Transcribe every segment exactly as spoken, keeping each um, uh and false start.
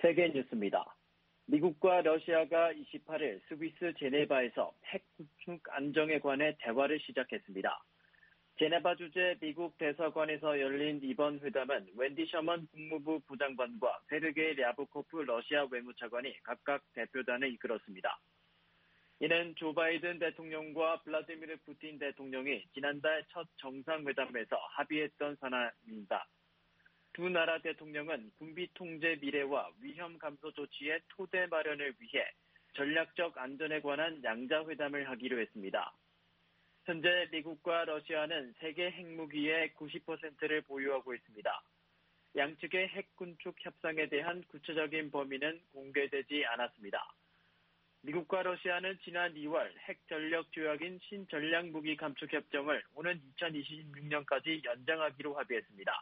세계 뉴스입니다. 미국과 러시아가 이십팔일 스위스 제네바에서 핵 구축 안정에 관해 대화를 시작했습니다. 제네바 주재 미국 대사관에서 열린 이번 회담은 웬디 셔먼 국무부 부장관과 세르게이 랴브코프 러시아 외무차관이 각각 대표단을 이끌었습니다. 이는 조 바이든 대통령과 블라디미르 푸틴 대통령이 지난달 첫 정상회담에서 합의했던 사안입니다. 두 나라 대통령은 군비 통제 미래와 위험 감소 조치의 토대 마련을 위해 전략적 안전에 관한 양자회담을 하기로 했습니다. 현재 미국과 러시아는 세계 핵무기의 구십 퍼센트를 보유하고 있습니다. 양측의 핵 군축 협상에 대한 구체적인 범위는 공개되지 않았습니다. 미국과 러시아는 지난 이월 핵 전력 조약인 신전략무기 감축 협정을 오는 이천이십육년까지 연장하기로 합의했습니다.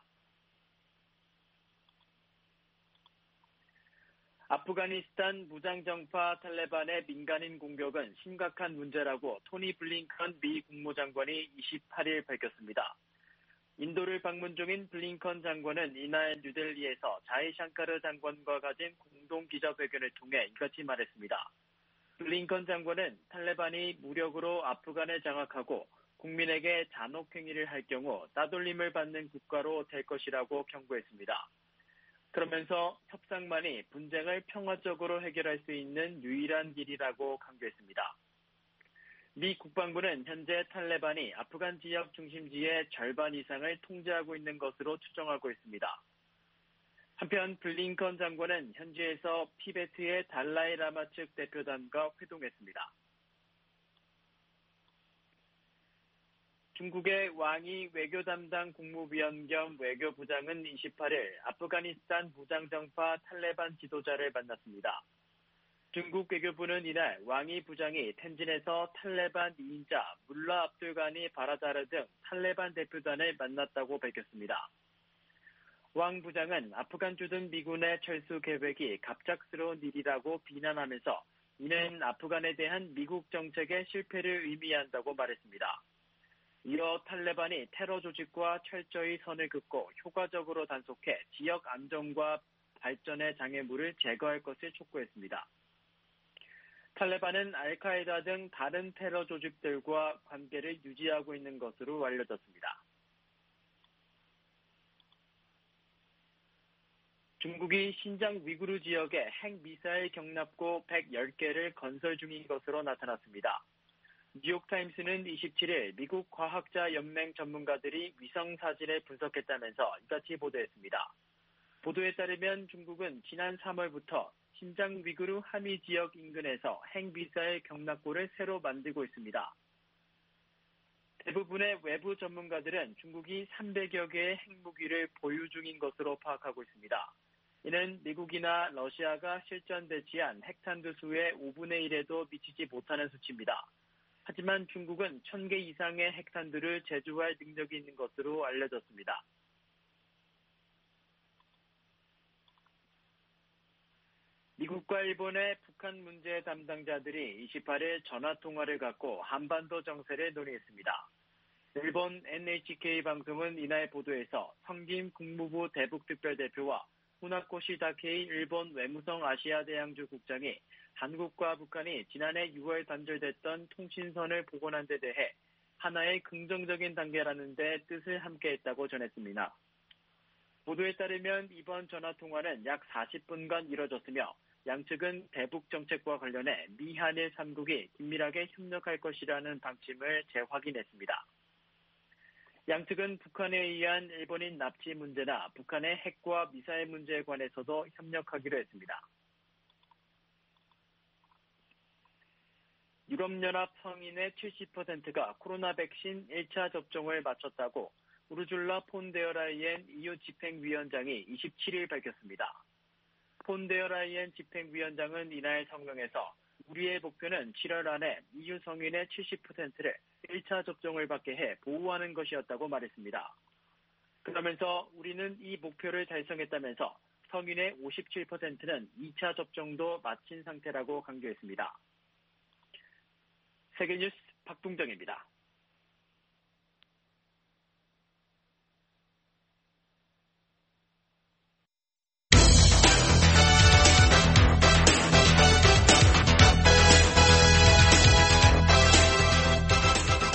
아프가니스탄 무장정파 탈레반의 민간인 공격은 심각한 문제라고 토니 블링컨 미 국무장관이 이십팔일 밝혔습니다. 인도를 방문 중인 블링컨 장관은 이날 뉴델리에서 자이샹카르 장관과 가진 공동 기자회견을 통해 이같이 말했습니다. 블링컨 장관은 탈레반이 무력으로 아프간을 장악하고 국민에게 잔혹행위를 할 경우 따돌림을 받는 국가로 될 것이라고 경고했습니다. 그러면서 협상만이 분쟁을 평화적으로 해결할 수 있는 유일한 길이라고 강조했습니다. 미 국방부는 현재 탈레반이 아프간 지역 중심지의 절반 이상을 통제하고 있는 것으로 추정하고 있습니다. 한편 블링컨 장관은 현지에서 티베트의 달라이 라마 측 대표단과 회동했습니다. 중국의 왕이 외교 담당 국무위원 겸 외교부장은 이십팔일 아프가니스탄 무장정파 탈레반 지도자를 만났습니다. 중국 외교부는 이날 왕이 부장이 텐진에서 탈레반 이인자 물라 압둘가니 바라다르 등 탈레반 대표단을 만났다고 밝혔습니다. 왕 부장은 아프간 주둔 미군의 철수 계획이 갑작스러운 일이라고 비난하면서 이는 아프간에 대한 미국 정책의 실패를 의미한다고 말했습니다. 이어 탈레반이 테러 조직과 철저히 선을 긋고 효과적으로 단속해 지역 안정과 발전의 장애물을 제거할 것을 촉구했습니다. 탈레반은 알카에다 등 다른 테러 조직들과 관계를 유지하고 있는 것으로 알려졌습니다. 중국이 신장 위구르 지역에 핵미사일 경납고 백십 개를 건설 중인 것으로 나타났습니다. 뉴욕타임스는 이십칠일 미국 과학자 연맹 전문가들이 위성 사진을 분석했다면서 이같이 보도했습니다. 보도에 따르면 중국은 지난 삼월부터 신장 위구르 하미 지역 인근에서 핵미사일 경납고를 새로 만들고 있습니다. 대부분의 외부 전문가들은 중국이 삼백여 개의 핵무기를 보유 중인 것으로 파악하고 있습니다. 이는 미국이나 러시아가 실전 배치한 핵탄두 수의 오분의 일에도 미치지 못하는 수치입니다. 하지만 중국은 천 개 이상의 핵탄두를 제조할 능력이 있는 것으로 알려졌습니다. 미국과 일본의 북한 문제 담당자들이 이십팔일 전화통화를 갖고 한반도 정세를 논의했습니다. 일본 엔에이치케이 방송은 이날 보도에서 성김 국무부 대북특별대표와 후나코시 다케이 일본 외무성 아시아대양주 국장이 한국과 북한이 지난해 유월 단절됐던 통신선을 복원한 데 대해 하나의 긍정적인 단계라는 데 뜻을 함께했다고 전했습니다. 보도에 따르면 이번 전화통화는 약 사십 분간 이뤄졌으며 양측은 대북 정책과 관련해 미한일 삼국이 긴밀하게 협력할 것이라는 방침을 재확인했습니다. 양측은 북한에 의한 일본인 납치 문제나 북한의 핵과 미사일 문제에 관해서도 협력하기로 했습니다. 유럽연합 성인의 칠십 퍼센트가 코로나 백신 일 차 접종을 마쳤다고 우르줄라 폰 데어 라이엔 이유 집행위원장이 이십칠일 밝혔습니다. 폰 데어 라이엔 집행위원장은 이날 성명에서 우리의 목표는 칠월 안에 이유 성인의 칠십 퍼센트를 일 차 접종을 받게 해 보호하는 것이었다고 말했습니다. 그러면서 우리는 이 목표를 달성했다면서 성인의 오십칠 퍼센트는 이 차 접종도 마친 상태라고 강조했습니다. 세계뉴스 박동정입니다.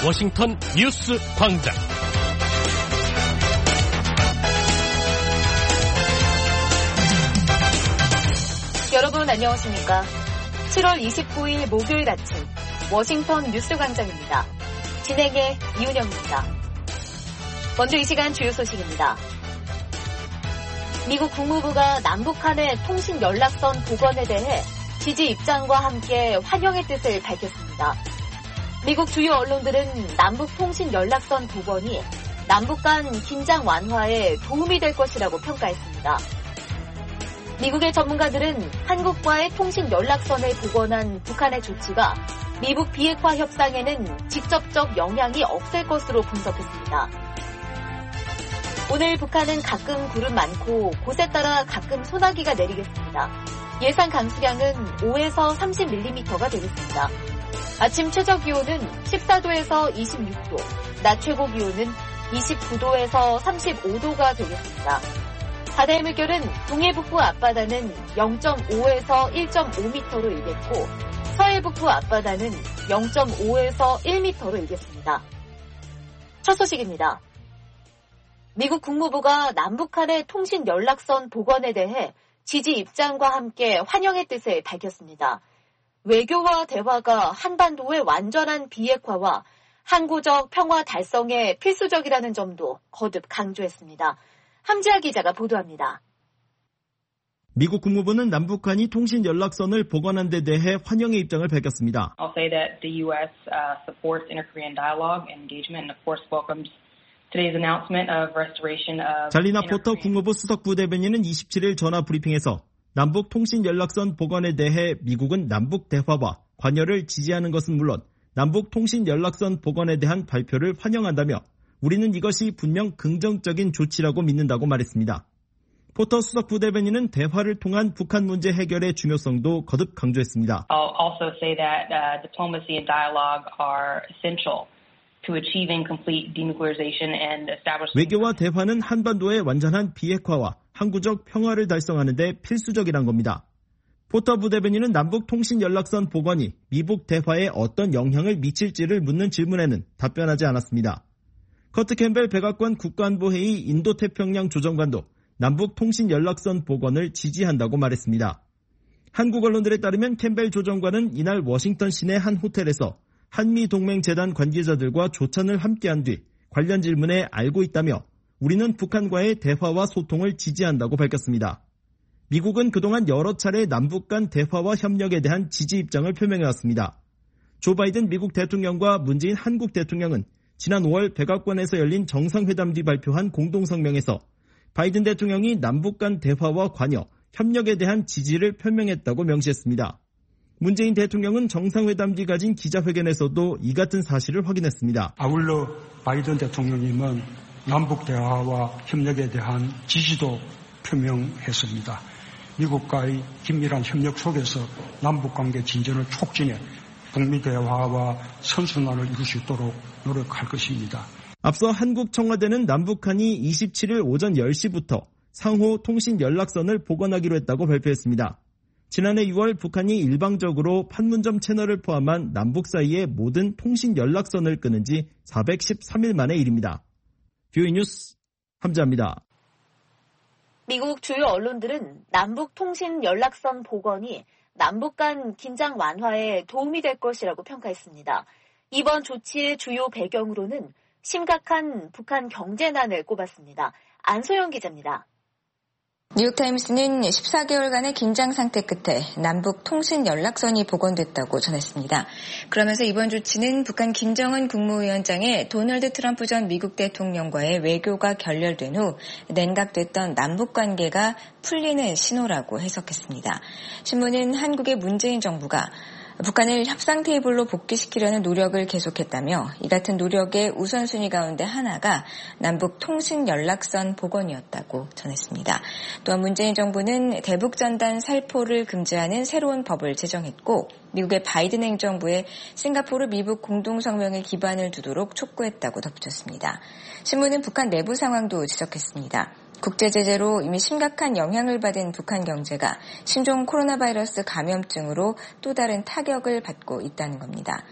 워싱턴 뉴스 광장. 여러분 안녕하십니까? 칠월 이십구일 목요일 아침 워싱턴 뉴스 광장입니다. 진행의 이은영입니다. 먼저 이 시간 주요 소식입니다. 미국 국무부가 남북한의 통신 연락선 복원에 대해 지지 입장과 함께 환영의 뜻을 밝혔습니다. 미국 주요 언론들은 남북 통신 연락선 복원이 남북 간 긴장 완화에 도움이 될 것이라고 평가했습니다. 미국의 전문가들은 한국과의 통신 연락선을 복원한 북한의 조치가 미북 비핵화 협상에는 직접적 영향이 없을 것으로 분석했습니다. 오늘 북한은 가끔 구름 많고 곳에 따라 가끔 소나기가 내리겠습니다. 예상 강수량은 오에서 삼십 밀리미터가 되겠습니다. 아침 최저 기온은 십사도에서 이십육도, 낮 최고 기온은 이십구도에서 삼십오도가 되겠습니다. 바다의 물결은 동해 북부 앞바다는 영점오에서 일점오미터로 일겠고 서해 북부 앞바다는 영점오에서 일미터로 일겠습니다. 첫 소식입니다. 미국 국무부가 남북한의 통신 연락선 복원에 대해 지지 입장과 함께 환영의 뜻을 밝혔습니다. 외교와 대화가 한반도의 완전한 비핵화와 항구적 평화 달성에 필수적이라는 점도 거듭 강조했습니다. 함지아 기자가 보도합니다. 미국 국무부는 남북한이 통신 연락선을 복원한 데 대해 환영의 입장을 밝혔습니다. I'll say that the U S uh, supports inter-Korean dialogue and engagement and of course welcomes today's announcement of restoration of 잘리나 포터 국무부 수석 부대변인은 이십칠일 전화 브리핑에서 남북 통신 연락선 복원에 대해 미국은 남북 대화와 관여를 지지하는 것은 물론 남북 통신 연락선 복원에 대한 발표를 환영한다며 우리는 이것이 분명 긍정적인 조치라고 믿는다고 말했습니다. 포터 수석 부대변인은 대화를 통한 북한 문제 해결의 중요성도 거듭 강조했습니다. I'll also say that uh, diplomacy and dialogue are essential to achieving complete denuclearization and establishing 외교와 대화는 한반도의 완전한 비핵화와 항구적 평화를 달성하는 데 필수적이란 겁니다. 포터 부대변인은 남북 통신 연락선 복원이 미북 대화에 어떤 영향을 미칠지를 묻는 질문에는 답변하지 않았습니다. 커트 캠벨 백악관 국가안보회의 인도태평양 조정관도 남북 통신 연락선 복원을 지지한다고 말했습니다. 한국 언론들에 따르면 캠벨 조정관은 이날 워싱턴 시내 한 호텔에서 한미동맹재단 관계자들과 조찬을 함께한 뒤 관련 질문에 알고 있다며 우리는 북한과의 대화와 소통을 지지한다고 밝혔습니다. 미국은 그동안 여러 차례 남북 간 대화와 협력에 대한 지지 입장을 표명해왔습니다. 조 바이든 미국 대통령과 문재인 한국 대통령은 지난 오월 백악관에서 열린 정상회담 뒤 발표한 공동성명에서 바이든 대통령이 남북 간 대화와 관여, 협력에 대한 지지를 표명했다고 명시했습니다. 문재인 대통령은 정상회담 뒤 가진 기자회견에서도 이 같은 사실을 확인했습니다. 아울러 바이든 대통령님은 남북 대화와 협력에 대한 지지도 표명했습니다. 미국과의 긴밀한 협력 속에서 남북관계 진전을 촉진해 북미 대화와 선순환을 이룰 수 있도록 노력할 것입니다. 앞서 한국 청와대는 남북한이 이십칠일 오전 열시부터 상호 통신 연락선을 복원하기로 했다고 발표했습니다. 지난해 유월 북한이 일방적으로 판문점 채널을 포함한 남북 사이의 모든 통신 연락선을 끊은 지 사백십삼일 만의 일입니다. 뷰이 뉴스 함지아입니다. 미국 주요 언론들은 남북 통신 연락선 복원이 남북 간 긴장 완화에 도움이 될 것이라고 평가했습니다. 이번 조치의 주요 배경으로는 심각한 북한 경제난을 꼽았습니다. 안소영 기자입니다. 뉴욕타임스는 십사개월간의 긴장 상태 끝에 남북 통신 연락선이 복원됐다고 전했습니다. 그러면서 이번 조치는 북한 김정은 국무위원장의 도널드 트럼프 전 미국 대통령과의 외교가 결렬된 후 냉각됐던 남북 관계가 풀리는 신호라고 해석했습니다. 신문은 한국의 문재인 정부가 북한을 협상 테이블로 복귀시키려는 노력을 계속했다며 이 같은 노력의 우선순위 가운데 하나가 남북 통신 연락선 복원이었다고 전했습니다. 또한 문재인 정부는 대북전단 살포를 금지하는 새로운 법을 제정했고 미국의 바이든 행정부에 싱가포르 미북 공동성명에 기반을 두도록 촉구했다고 덧붙였습니다. 신문은 북한 내부 상황도 지적했습니다. 국제제재로 이미 심각한 영향을 받은 북한 경제가 신종 코로나 바이러스 감염증으로 또 다른 타격을 받고 있다는 겁니다.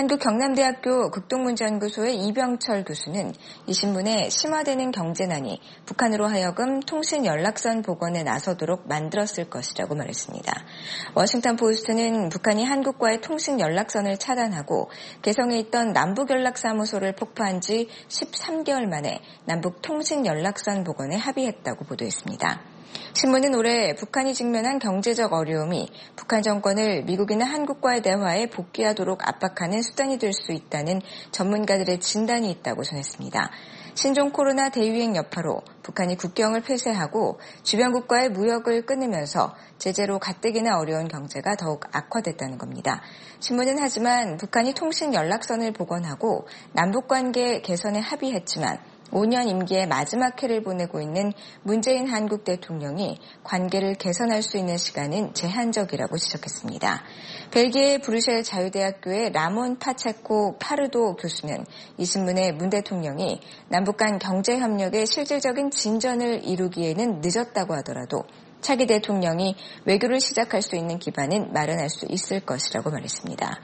한국경남대학교 극동문제연구소의 이병철 교수는 이 신문에 심화되는 경제난이 북한으로 하여금 통신연락선 복원에 나서도록 만들었을 것이라고 말했습니다. 워싱턴 포스트는 북한이 한국과의 통신연락선을 차단하고 개성에 있던 남북연락사무소를 폭파한 지 십삼 개월 만에 남북 통신연락선 복원에 합의했다고 보도했습니다. 신문은 올해 북한이 직면한 경제적 어려움이 북한 정권을 미국이나 한국과의 대화에 복귀하도록 압박하는 수단이 될 수 있다는 전문가들의 진단이 있다고 전했습니다. 신종 코로나 대유행 여파로 북한이 국경을 폐쇄하고 주변국과의 무역을 끊으면서 제재로 가뜩이나 어려운 경제가 더욱 악화됐다는 겁니다. 신문은 하지만 북한이 통신 연락선을 복원하고 남북관계 개선에 합의했지만 오 년 임기의 마지막 해를 보내고 있는 문재인 한국 대통령이 관계를 개선할 수 있는 시간은 제한적이라고 지적했습니다. 벨기에 브뤼셀 자유대학교의 라몬 파체코 파르도 교수는 이 신문에 문 대통령이 남북 간 경제협력의 실질적인 진전을 이루기에는 늦었다고 하더라도 차기 대통령이 외교를 시작할 수 있는 기반은 마련할 수 있을 것이라고 말했습니다.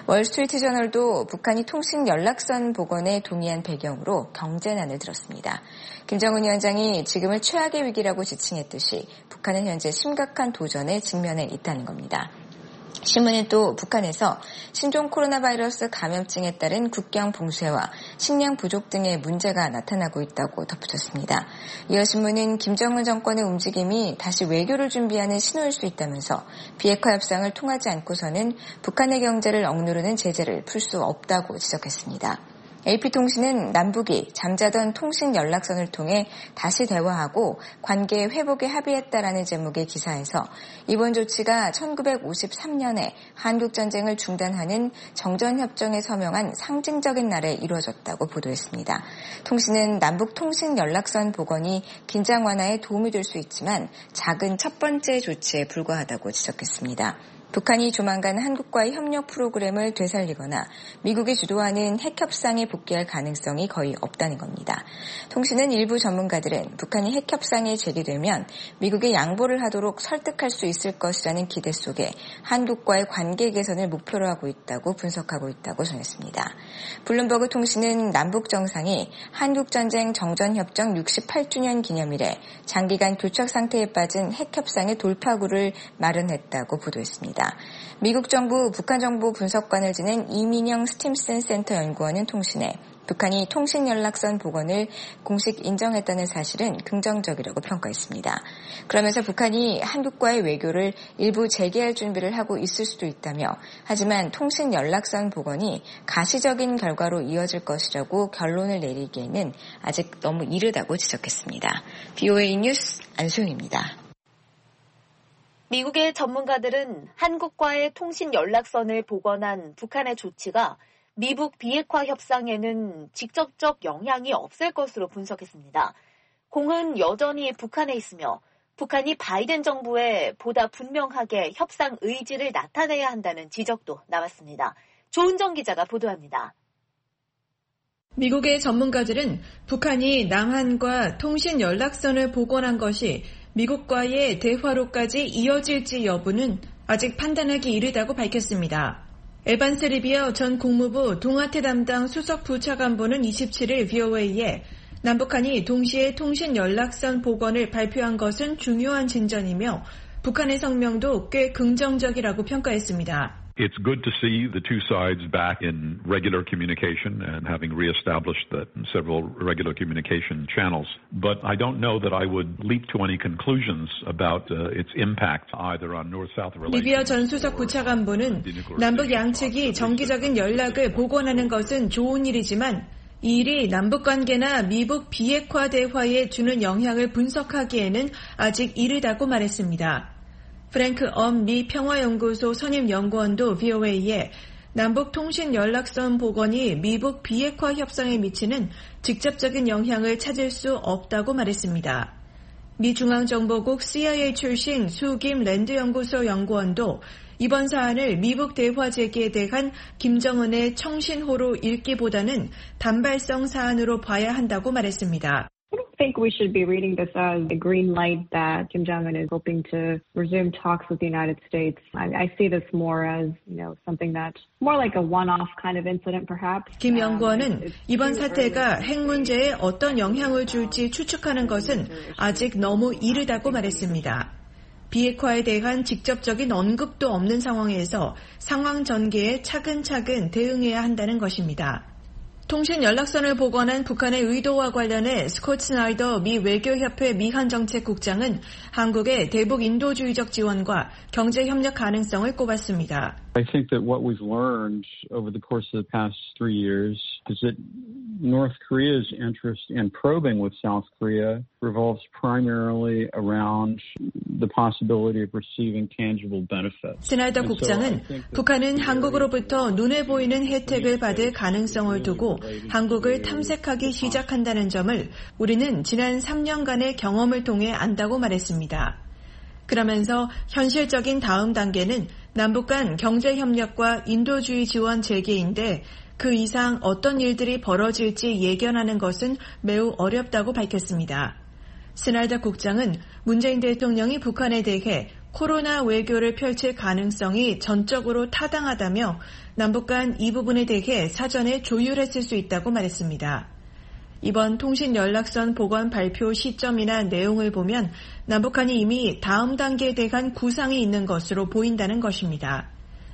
월스트리트저널도 북한이 통신 연락선 복원에 동의한 배경으로 경제난을 들었습니다. 김정은 위원장이 지금을 최악의 위기라고 지칭했듯이 북한은 현재 심각한 도전에 직면해 있다는 겁니다. 신문은 또 북한에서 신종 코로나 바이러스 감염증에 따른 국경 봉쇄와 식량 부족 등의 문제가 나타나고 있다고 덧붙였습니다. 이어 신문은 김정은 정권의 움직임이 다시 외교를 준비하는 신호일 수 있다면서 비핵화 협상을 통하지 않고서는 북한의 경제를 억누르는 제재를 풀 수 없다고 지적했습니다. 에이피통신은 남북이 잠자던 통신 연락선을 통해 다시 대화하고 관계 회복에 합의했다라는 제목의 기사에서 이번 조치가 천구백오십삼 년에 한국전쟁을 중단하는 정전협정에 서명한 상징적인 날에 이루어졌다고 보도했습니다. 통신은 남북 통신 연락선 복원이 긴장 완화에 도움이 될 수 있지만 작은 첫 번째 조치에 불과하다고 지적했습니다. 북한이 조만간 한국과의 협력 프로그램을 되살리거나 미국이 주도하는 핵협상에 복귀할 가능성이 거의 없다는 겁니다. 통신은 일부 전문가들은 북한이 핵협상에 제기되면 미국의 양보를 하도록 설득할 수 있을 것이라는 기대 속에 한국과의 관계 개선을 목표로 하고 있다고 분석하고 있다고 전했습니다. 블룸버그 통신은 남북 정상이 한국전쟁 정전협정 육십팔 주년 기념일에 장기간 교착 상태에 빠진 핵협상의 돌파구를 마련했다고 보도했습니다. 미국 정부 북한 정보 분석관을 지낸 이민영 스팀슨 센터 연구원은 통신에 북한이 통신 연락선 복원을 공식 인정했다는 사실은 긍정적이라고 평가했습니다. 그러면서 북한이 한국과의 외교를 일부 재개할 준비를 하고 있을 수도 있다며 하지만 통신 연락선 복원이 가시적인 결과로 이어질 것이라고 결론을 내리기에는 아직 너무 이르다고 지적했습니다. 비오에이 뉴스 안소영입니다. 미국의 전문가들은 한국과의 통신 연락선을 복원한 북한의 조치가 미북 비핵화 협상에는 직접적 영향이 없을 것으로 분석했습니다. 공은 여전히 북한에 있으며 북한이 바이든 정부에 보다 분명하게 협상 의지를 나타내야 한다는 지적도 나왔습니다. 조은정 기자가 보도합니다. 미국의 전문가들은 북한이 남한과 통신 연락선을 복원한 것이 미국과의 대화로까지 이어질지 여부는 아직 판단하기 이르다고 밝혔습니다. 에반스 리비어 전 국무부 동아태 담당 수석 부차관보는 이십칠 일 비오에이에 남북한이 동시에 통신 연락선 복원을 발표한 것은 중요한 진전이며 북한의 성명도 꽤 긍정적이라고 평가했습니다. It's good to see the two sides back in regular communication and having reestablished the several regular communication channels. But I don't know that I would leap to any conclusions about uh, its impact either on North-South relations. 리비아 전 수석 부차관보는 남북 양측이 정기적인 연락을 복원하는 것은 좋은 일이지만 이 일이 남북관계나 미북 비핵화 대화에 주는 영향을 분석하기에는 아직 이르다고 말했습니다. 프랭크 엄 미 평화연구소 선임연구원도 비오에이에 남북 통신 연락선 복원이 미북 비핵화 협상에 미치는 직접적인 영향을 찾을 수 없다고 말했습니다. 미 중앙정보국 씨아이에이 출신 수김 랜드연구소 연구원도 이번 사안을 미북 대화 재개에 대한 김정은의 청신호로 읽기보다는 단발성 사안으로 봐야 한다고 말했습니다. think we should be reading this as a green light that Kim Jong-un is hoping to resume talks with the United States. I, I see this more as, you know, something that more like a one-off kind of incident, perhaps. 김 연구원은 이번 사태가 핵 문제에 어떤 영향을 줄지 추측하는 것은 아직 너무 이르다고 말했습니다. 비핵화에 대한 직접적인 언급도 없는 상황에서 상황 전개에 차근차근 대응해야 한다는 것입니다. 통신 연락선을 복원한 북한의 의도와 관련해 스콧 스나이더 미 외교협회 미한정책국장은 한국의 대북 인도주의적 지원과 경제 협력 가능성을 꼽았습니다. I think that what we've learned over the course of the past three years is that North Korea's interest in probing with South Korea revolves primarily around the possibility of receiving tangible benefits. 스나이더 국장은 북한은 한국으로부터 눈에 보이는 혜택을 받을 가능성을 두고 한국을 탐색하기 시작한다는 점을 우리는 지난 삼 년간의 경험을 통해 안다고 말했습니다. 그러면서 현실적인 다음 단계는 남북 간 경제협력과 인도주의 지원 재개인데 그 이상 어떤 일들이 벌어질지 예견하는 것은 매우 어렵다고 밝혔습니다. 스나이더 국장은 문재인 대통령이 북한에 대해 코로나 외교를 펼칠 가능성이 전적으로 타당하다며 남북 간 이 부분에 대해 사전에 조율했을 수 있다고 말했습니다. 이번 통신연락선 복원 발표 시점이나 내용을 보면 남북한이 이미 다음 단계에 대한 구상이 있는 것으로 보인다는 것입니다.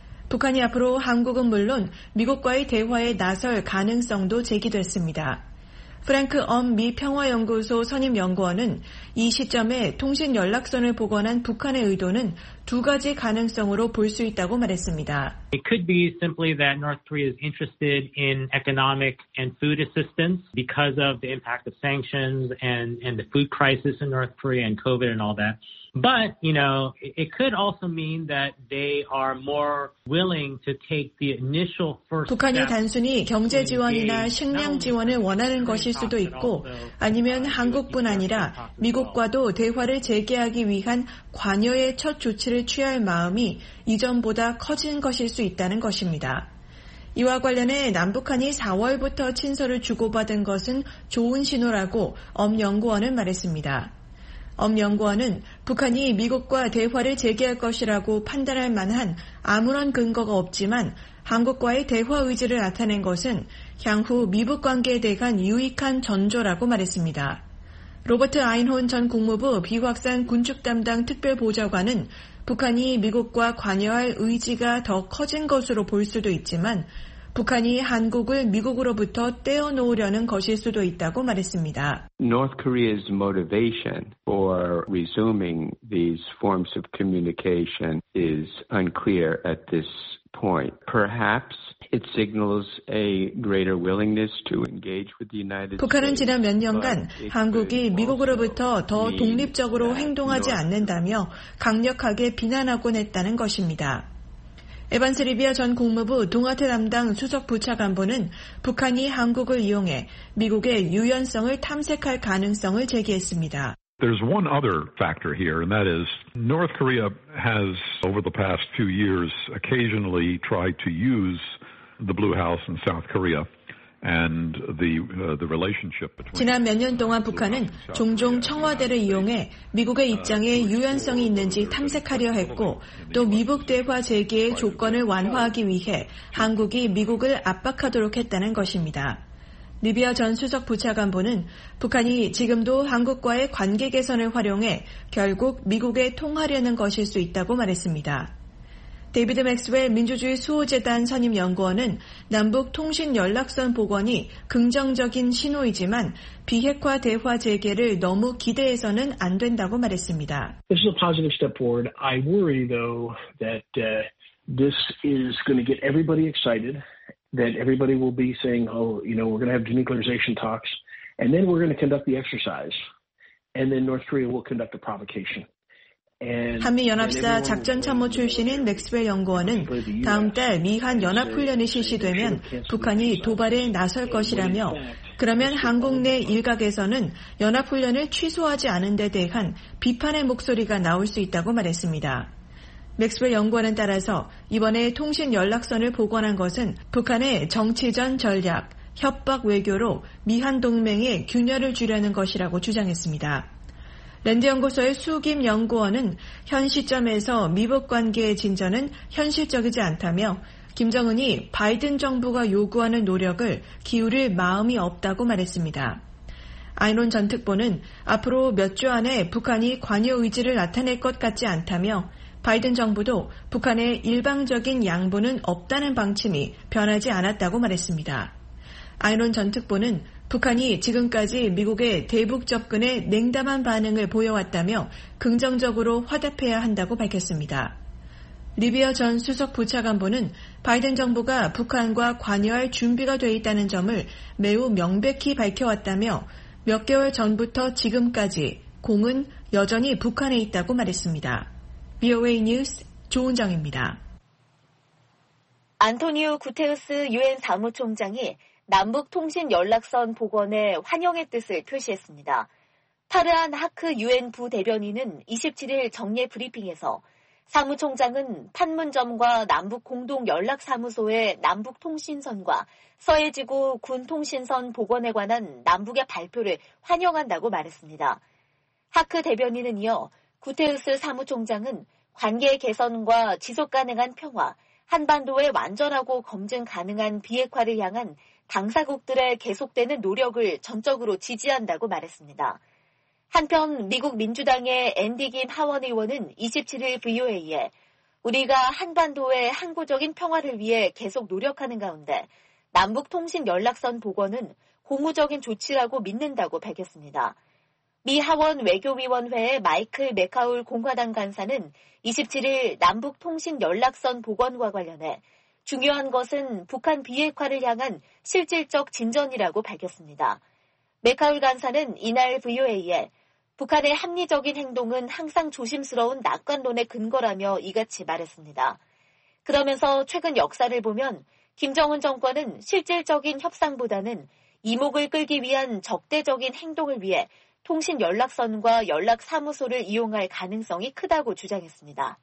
북한이 앞으로 한국은 물론 미국과의 대화에 나설 가능성도 제기됐습니다. 프랭크 엄 미 평화연구소 선임연구원은 이 시점에 통신연락선을 복원한 북한의 의도는 두 가지 가능성으로 볼 수 있다고 말했습니다. It could be simply that North Korea is interested in economic and food assistance because of the impact of sanctions and, and the food crisis in North Korea and COVID and all that. But, you know, it could also mean that they are more willing to take the initial first step. 북한이 단순히 경제 지원이나 식량 지원을 원하는 것일 수도 있고 아니면 한국뿐 아니라 미국과도 대화를 재개하기 위한 관여의 첫 조치를 취할 마음이 이전보다 커진 것일 수 있다는 것입니다. 이와 관련해 남북한이 사월부터 친서를 주고받은 것은 좋은 신호라고 엄 연구원은 말했습니다. 엄 연구원은 북한이 미국과 대화를 재개할 것이라고 판단할 만한 아무런 근거가 없지만 한국과의 대화 의지를 나타낸 것은 향후 미북 관계에 대한 유익한 전조라고 말했습니다. 로버트 아인혼 전 국무부 비확산 군축 담당 특별보좌관은 북한이 미국과 관여할 의지가 더 커진 것으로 볼 수도 있지만 북한이 한국을 미국으로부터 떼어놓으려는 것일 수도 있다고 말했습니다. North Korea's motivation for resuming these forms of communication is unclear at this point. Perhaps it signals a greater willingness to engage with the United States. 북한은 지난 몇 년간 한국이 미국으로부터 더 독립적으로 행동하지 않는다며 강력하게 비난하곤 했다는 것입니다. 에반스 리비아 전 국무부 동아태 담당 수석 부차관보는 북한이 한국을 이용해 미국의 유연성을 탐색할 가능성을 제기했습니다. There's one other factor here, and that is North Korea has, over the past few years, occasionally tried to use the Blue House in South Korea. And the, uh, the relationship between 지난 몇 년 동안 북한은 종종 청와대를 이용해 미국의 입장에 유연성이 있는지 탐색하려 했고 또 미북 대화 재개의 조건을 완화하기 위해 한국이 미국을 압박하도록 했다는 것입니다. 리비아 전 수석 부차관보는 북한이 지금도 한국과의 관계 개선을 활용해 결국 미국에 통하려는 것일 수 있다고 말했습니다. 데이비드 맥스웰 민주주의 수호재단 선임연구원은 남북 통신 연락선 복원이 긍정적인 신호이지만 비핵화 대화 재개를 너무 기대해서는 안 된다고 말했습니다. This is a positive step forward. I worry though that uh, this is going to get everybody excited, that everybody will be saying, oh, you know, we're going to have denuclearization talks, and then we're going to conduct the exercise, and then North Korea will conduct the provocation. 한미연합사 작전참모 출신인 맥스웰 연구원은 다음 달 미한 연합훈련이 실시되면 북한이 도발에 나설 것이라며 그러면 한국 내 일각에서는 연합훈련을 취소하지 않은 데 대한 비판의 목소리가 나올 수 있다고 말했습니다. 맥스웰 연구원은 따라서 이번에 통신 연락선을 복원한 것은 북한의 정치전 전략, 협박 외교로 미한 동맹의 균열을 주려는 것이라고 주장했습니다. 랜드연구소의 수김 연구원은 현 시점에서 미북 관계의 진전은 현실적이지 않다며 김정은이 바이든 정부가 요구하는 노력을 기울일 마음이 없다고 말했습니다. 아이론 전 특보는 앞으로 몇 주 안에 북한이 관여 의지를 나타낼 것 같지 않다며 바이든 정부도 북한의 일방적인 양보는 없다는 방침이 변하지 않았다고 말했습니다. 아이론 전 특보는 북한이 지금까지 미국의 대북 접근에 냉담한 반응을 보여왔다며 긍정적으로 화답해야 한다고 밝혔습니다. 리비어 전 수석 부차관보는 바이든 정부가 북한과 관여할 준비가 돼 있다는 점을 매우 명백히 밝혀왔다며 몇 개월 전부터 지금까지 공은 여전히 북한에 있다고 말했습니다. 브이오에이 뉴스 조은정입니다. 안토니오 구테우스 유엔 사무총장이 남북통신연락선 복원에 환영의 뜻을 표시했습니다. 파르안 하크 유엔 부대변인은 이십칠일 정례 브리핑에서 사무총장은 판문점과 남북공동연락사무소의 남북통신선과 서해지구 군통신선 복원에 관한 남북의 발표를 환영한다고 말했습니다. 하크 대변인은 이어 구테우스 사무총장은 관계 개선과 지속 가능한 평화, 한반도의 완전하고 검증 가능한 비핵화를 향한 당사국들의 계속되는 노력을 전적으로 지지한다고 말했습니다. 한편 미국 민주당의 앤디 긴 하원 의원은 이십칠일 브이오에이에 우리가 한반도의 항구적인 평화를 위해 계속 노력하는 가운데 남북통신연락선 복원은 고무적인 조치라고 믿는다고 밝혔습니다. 미 하원 외교위원회의 마이클 맥카울 공화당 간사는 이십칠일 남북통신연락선 복원과 관련해 중요한 것은 북한 비핵화를 향한 실질적 진전이라고 밝혔습니다. 맥카울 간사는 이날 브이오에이에 북한의 합리적인 행동은 항상 조심스러운 낙관론의 근거라며 이같이 말했습니다. 그러면서 최근 역사를 보면 김정은 정권은 실질적인 협상보다는 이목을 끌기 위한 적대적인 행동을 위해 통신연락선과 연락사무소를 이용할 가능성이 크다고 주장했습니다.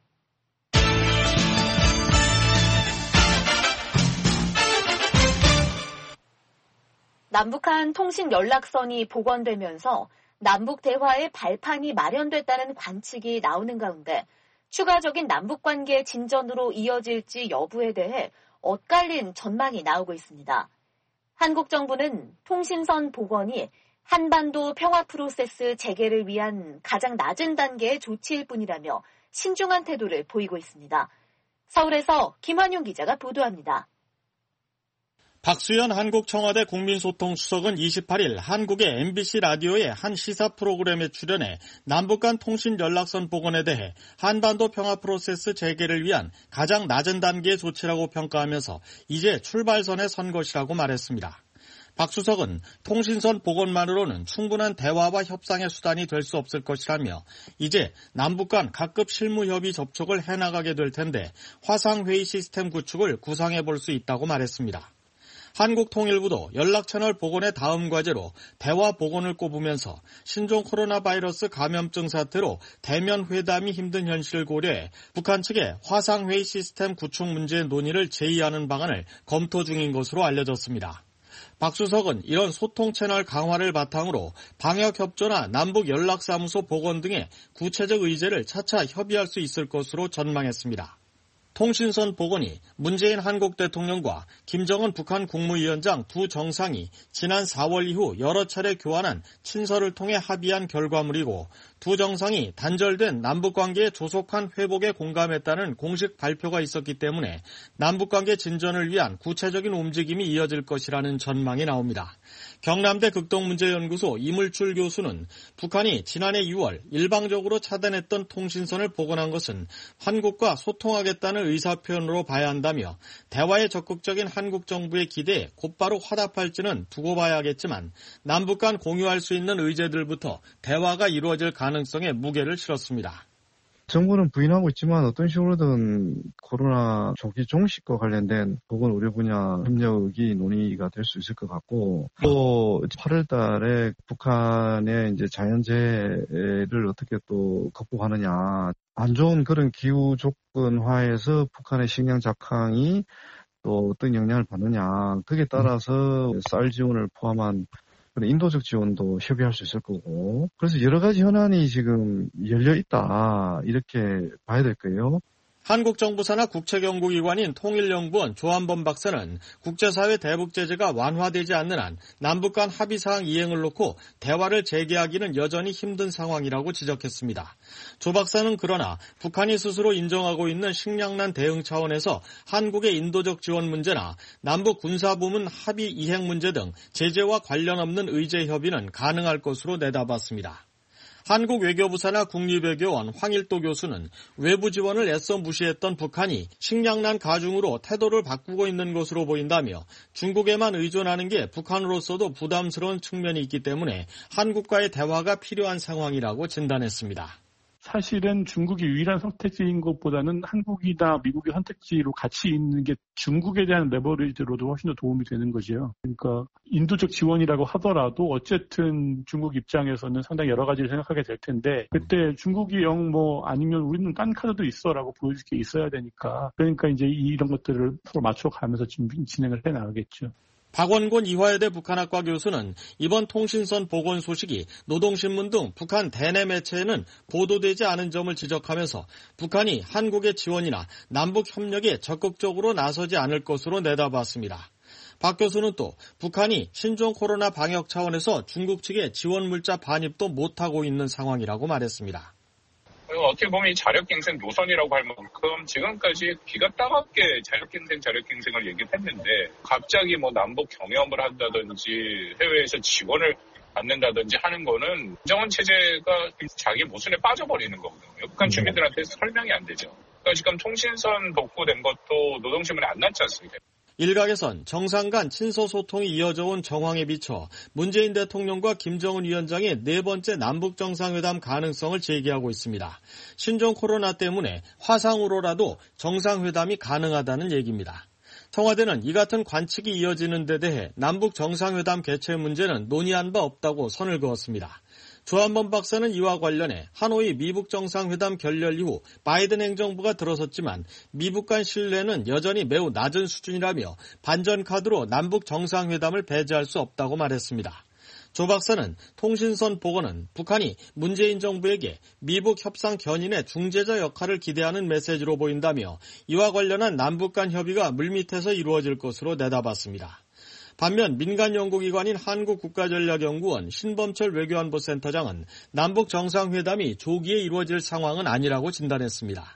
남북한 통신연락선이 복원되면서 남북 대화의 발판이 마련됐다는 관측이 나오는 가운데 추가적인 남북관계 진전으로 이어질지 여부에 대해 엇갈린 전망이 나오고 있습니다. 한국 정부는 통신선 복원이 한반도 평화 프로세스 재개를 위한 가장 낮은 단계의 조치일 뿐이라며 신중한 태도를 보이고 있습니다. 서울에서 김환용 기자가 보도합니다. 박수현 한국 청와대 국민소통수석은 이십팔일 한국의 엠비씨 라디오의 한 시사 프로그램에 출연해 남북 간 통신 연락선 복원에 대해 한반도 평화 프로세스 재개를 위한 가장 낮은 단계의 조치라고 평가하면서 이제 출발선에 선 것이라고 말했습니다. 박 수석은 통신선 복원만으로는 충분한 대화와 협상의 수단이 될 수 없을 것이라며 이제 남북 간 각급 실무협의 접촉을 해나가게 될 텐데 화상회의 시스템 구축을 구상해 볼 수 있다고 말했습니다. 한국통일부도 연락채널 복원의 다음 과제로 대화 복원을 꼽으면서 신종 코로나 바이러스 감염증 사태로 대면 회담이 힘든 현실을 고려해 북한 측의 화상회의 시스템 구축 문제의 논의를 제의하는 방안을 검토 중인 것으로 알려졌습니다. 박 수석은 이런 소통 채널 강화를 바탕으로 방역협조나 남북연락사무소 복원 등의 구체적 의제를 차차 협의할 수 있을 것으로 전망했습니다. 통신선 복원이 문재인 한국 대통령과 김정은 북한 국무위원장 두 정상이 지난 사월 이후 여러 차례 교환한 친서를 통해 합의한 결과물이고 두 정상이 단절된 남북관계의 조속한 회복에 공감했다는 공식 발표가 있었기 때문에 남북관계 진전을 위한 구체적인 움직임이 이어질 것이라는 전망이 나옵니다. 경남대 극동문제연구소 이물출 교수는 북한이 지난해 유월 일방적으로 차단했던 통신선을 복원한 것은 한국과 소통하겠다는 의사표현으로 봐야 한다며 대화에 적극적인 한국 정부의 기대에 곧바로 화답할지는 두고 봐야겠지만 남북 간 공유할 수 있는 의제들부터 대화가 이루어질 가능성에 무게를 실었습니다. 정부는 부인하고 있지만 어떤 식으로든 코로나 조기 종식과 관련된 보건 의료 분야 협력이 논의가 될 수 있을 것 같고 또 팔월 달에 북한의 이제 자연재해를 어떻게 또 극복하느냐 안 좋은 그런 기후 조건 하에서 북한의 식량 작황이 또 어떤 영향을 받느냐. 거기에 따라서 쌀 지원을 포함한 인도적 지원도 협의할 수 있을 거고. 그래서 여러 가지 현안이 지금 열려 있다. 이렇게 봐야 될 거예요. 한국 정부 산하 국책연구기관인 통일연구원 조한범 박사는 국제사회 대북 제재가 완화되지 않는 한 남북 간 합의사항 이행을 놓고 대화를 재개하기는 여전히 힘든 상황이라고 지적했습니다. 조 박사는 그러나 북한이 스스로 인정하고 있는 식량난 대응 차원에서 한국의 인도적 지원 문제나 남북 군사부문 합의 이행 문제 등 제재와 관련 없는 의제 협의는 가능할 것으로 내다봤습니다. 한국 외교부 산하 국립외교원 황일도 교수는 외부 지원을 애써 무시했던 북한이 식량난 가중으로 태도를 바꾸고 있는 것으로 보인다며 중국에만 의존하는 게 북한으로서도 부담스러운 측면이 있기 때문에 한국과의 대화가 필요한 상황이라고 진단했습니다. 사실은 중국이 유일한 선택지인 것보다는 한국이나 미국의 선택지로 같이 있는 게 중국에 대한 레버리지로도 훨씬 더 도움이 되는 거죠. 그러니까 인도적 지원이라고 하더라도 어쨌든 중국 입장에서는 상당히 여러 가지를 생각하게 될 텐데 그때 중국이 영 뭐 아니면 우리는 딴 카드도 있어라고 보여줄 게 있어야 되니까 그러니까 이제 이런 것들을 서로 맞춰가면서 진행을 해나가겠죠. 박원곤 이화여대 북한학과 교수는 이번 통신선 복원 소식이 노동신문 등 북한 대내 매체에는 보도되지 않은 점을 지적하면서 북한이 한국의 지원이나 남북 협력에 적극적으로 나서지 않을 것으로 내다봤습니다. 박 교수는 또 북한이 신종 코로나 방역 차원에서 중국 측의 지원 물자 반입도 못하고 있는 상황이라고 말했습니다. 어떻게 보면 이 자력갱생 노선이라고 할 만큼 지금까지 귀가 따갑게 자력갱생 자력갱생을 얘기했는데 갑자기 뭐 남북 경협을 한다든지 해외에서 지원을 받는다든지 하는 거는 김정은 체제가 자기 모순에 빠져버리는 거거든요. 북한 주민들한테 설명이 안 되죠. 그러니까 지금 통신선 복구된 것도 노동신문에 안 났지 않습니까? 일각에선 정상 간 친서 소통이 이어져 온 정황에 비춰 문재인 대통령과 김정은 위원장의 네 번째 남북 정상회담 가능성을 제기하고 있습니다. 신종 코로나 때문에 화상으로라도 정상회담이 가능하다는 얘기입니다. 청와대는 이 같은 관측이 이어지는 데 대해 남북 정상회담 개최 문제는 논의한 바 없다고 선을 그었습니다. 조한범 박사는 이와 관련해 하노이 미북 정상회담 결렬 이후 바이든 행정부가 들어섰지만 미북 간 신뢰는 여전히 매우 낮은 수준이라며 반전 카드로 남북 정상회담을 배제할 수 없다고 말했습니다. 조 박사는 통신선 복원은 북한이 문재인 정부에게 미북 협상 견인의 중재자 역할을 기대하는 메시지로 보인다며 이와 관련한 남북 간 협의가 물밑에서 이루어질 것으로 내다봤습니다. 반면 민간 연구기관인 한국국가전략연구원 신범철 외교안보센터장은 남북 정상회담이 조기에 이루어질 상황은 아니라고 진단했습니다.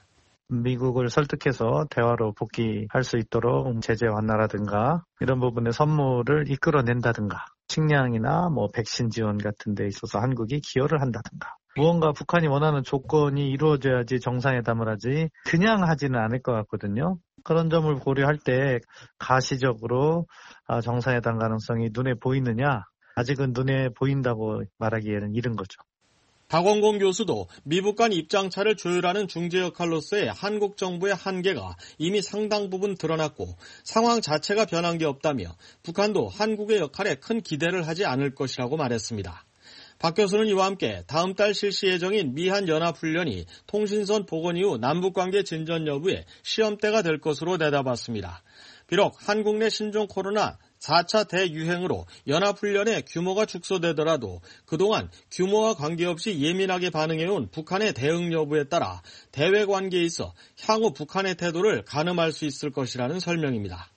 미국을 설득해서 대화로 복귀할 수 있도록 제재 완화라든가 이런 부분의 선물을 이끌어낸다든가 식량이나 뭐 백신 지원 같은 데 있어서 한국이 기여를 한다든가 무언가 북한이 원하는 조건이 이루어져야지 정상회담을 하지 그냥 하지는 않을 것 같거든요. 그런 점을 고려할 때 가시적으로 정상회담 가능성이 눈에 보이느냐? 아직은 눈에 보인다고 말하기에는 이른 거죠. 박원공 교수도 미북 간 입장차를 조율하는 중재 역할로서의 한국 정부의 한계가 이미 상당 부분 드러났고 상황 자체가 변한 게 없다며 북한도 한국의 역할에 큰 기대를 하지 않을 것이라고 말했습니다. 박 교수는 이와 함께 다음 달 실시 예정인 미한 연합훈련이 통신선 복원 이후 남북관계 진전 여부에 시험대가 될 것으로 내다봤습니다. 비록 한국 내 신종 코로나 사 차 대유행으로 연합훈련의 규모가 축소되더라도 그동안 규모와 관계없이 예민하게 반응해온 북한의 대응 여부에 따라 대외 관계에 있어 향후 북한의 태도를 가늠할 수 있을 것이라는 설명입니다.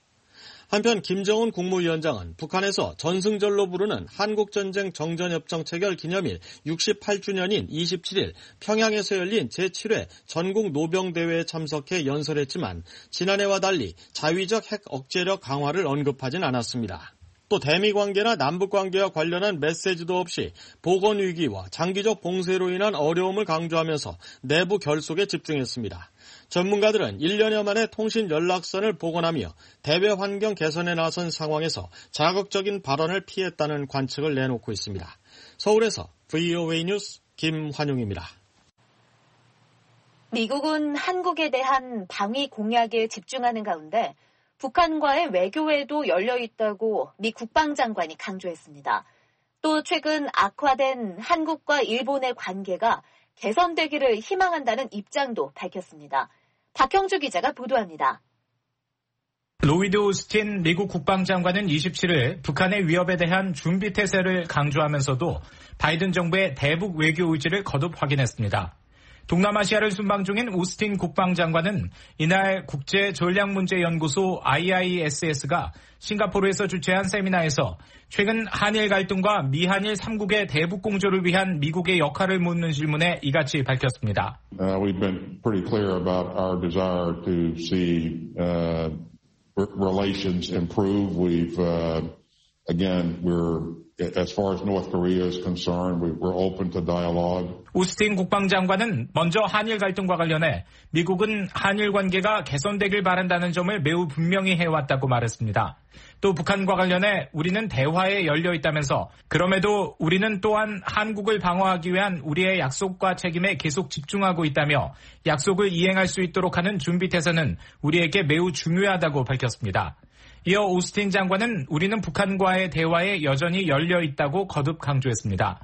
한편 김정은 국무위원장은 북한에서 전승절로 부르는 한국전쟁 정전협정 체결 기념일 육십팔 주년인 이십칠 일 평양에서 열린 제칠 회 전국 노병대회에 참석해 연설했지만 지난해와 달리 자위적 핵 억제력 강화를 언급하진 않았습니다. 또 대미 관계나 남북 관계와 관련한 메시지도 없이 보건 위기와 장기적 봉쇄로 인한 어려움을 강조하면서 내부 결속에 집중했습니다. 전문가들은 일 년여 만에 통신 연락선을 복원하며 대외 환경 개선에 나선 상황에서 자극적인 발언을 피했다는 관측을 내놓고 있습니다. 서울에서 브이오에이 뉴스 김환용입니다. 미국은 한국에 대한 방위 공약에 집중하는 가운데 북한과의 외교회도 열려 있다고 미 국방장관이 강조했습니다. 또 최근 악화된 한국과 일본의 관계가 개선되기를 희망한다는 입장도 밝혔습니다. 박형주 기자가 보도합니다. 로이드 오스틴 미국 국방장관은 이십칠일 북한의 위협에 대한 준비태세를 강조하면서도 바이든 정부의 대북 외교 의지를 거듭 확인했습니다. 동남아시아를 순방 중인 오스틴 국방장관은 이날 국제전략문제연구소 아이아이에스에스가 싱가포르에서 주최한 세미나에서 최근 한일 갈등과 미한일 삼국의 대북 공조를 위한 미국의 역할을 묻는 질문에 이같이 밝혔습니다. Uh, we've been pretty clear about our desire to see uh, relations improve. We've uh, again, we're as far as North Korea is concerned, we're open to dialogue. 오스틴 국방장관은 먼저 한일 갈등과 관련해 미국은 한일 관계가 개선되길 바란다는 점을 매우 분명히 해왔다고 말했습니다. 또 북한과 관련해 우리는 대화에 열려 있다면서 그럼에도 우리는 또한 한국을 방어하기 위한 우리의 약속과 책임에 계속 집중하고 있다며 약속을 이행할 수 있도록 하는 준비태세는 우리에게 매우 중요하다고 밝혔습니다. 이어 오스틴 장관은 우리는 북한과의 대화에 여전히 열려 있다고 거듭 강조했습니다.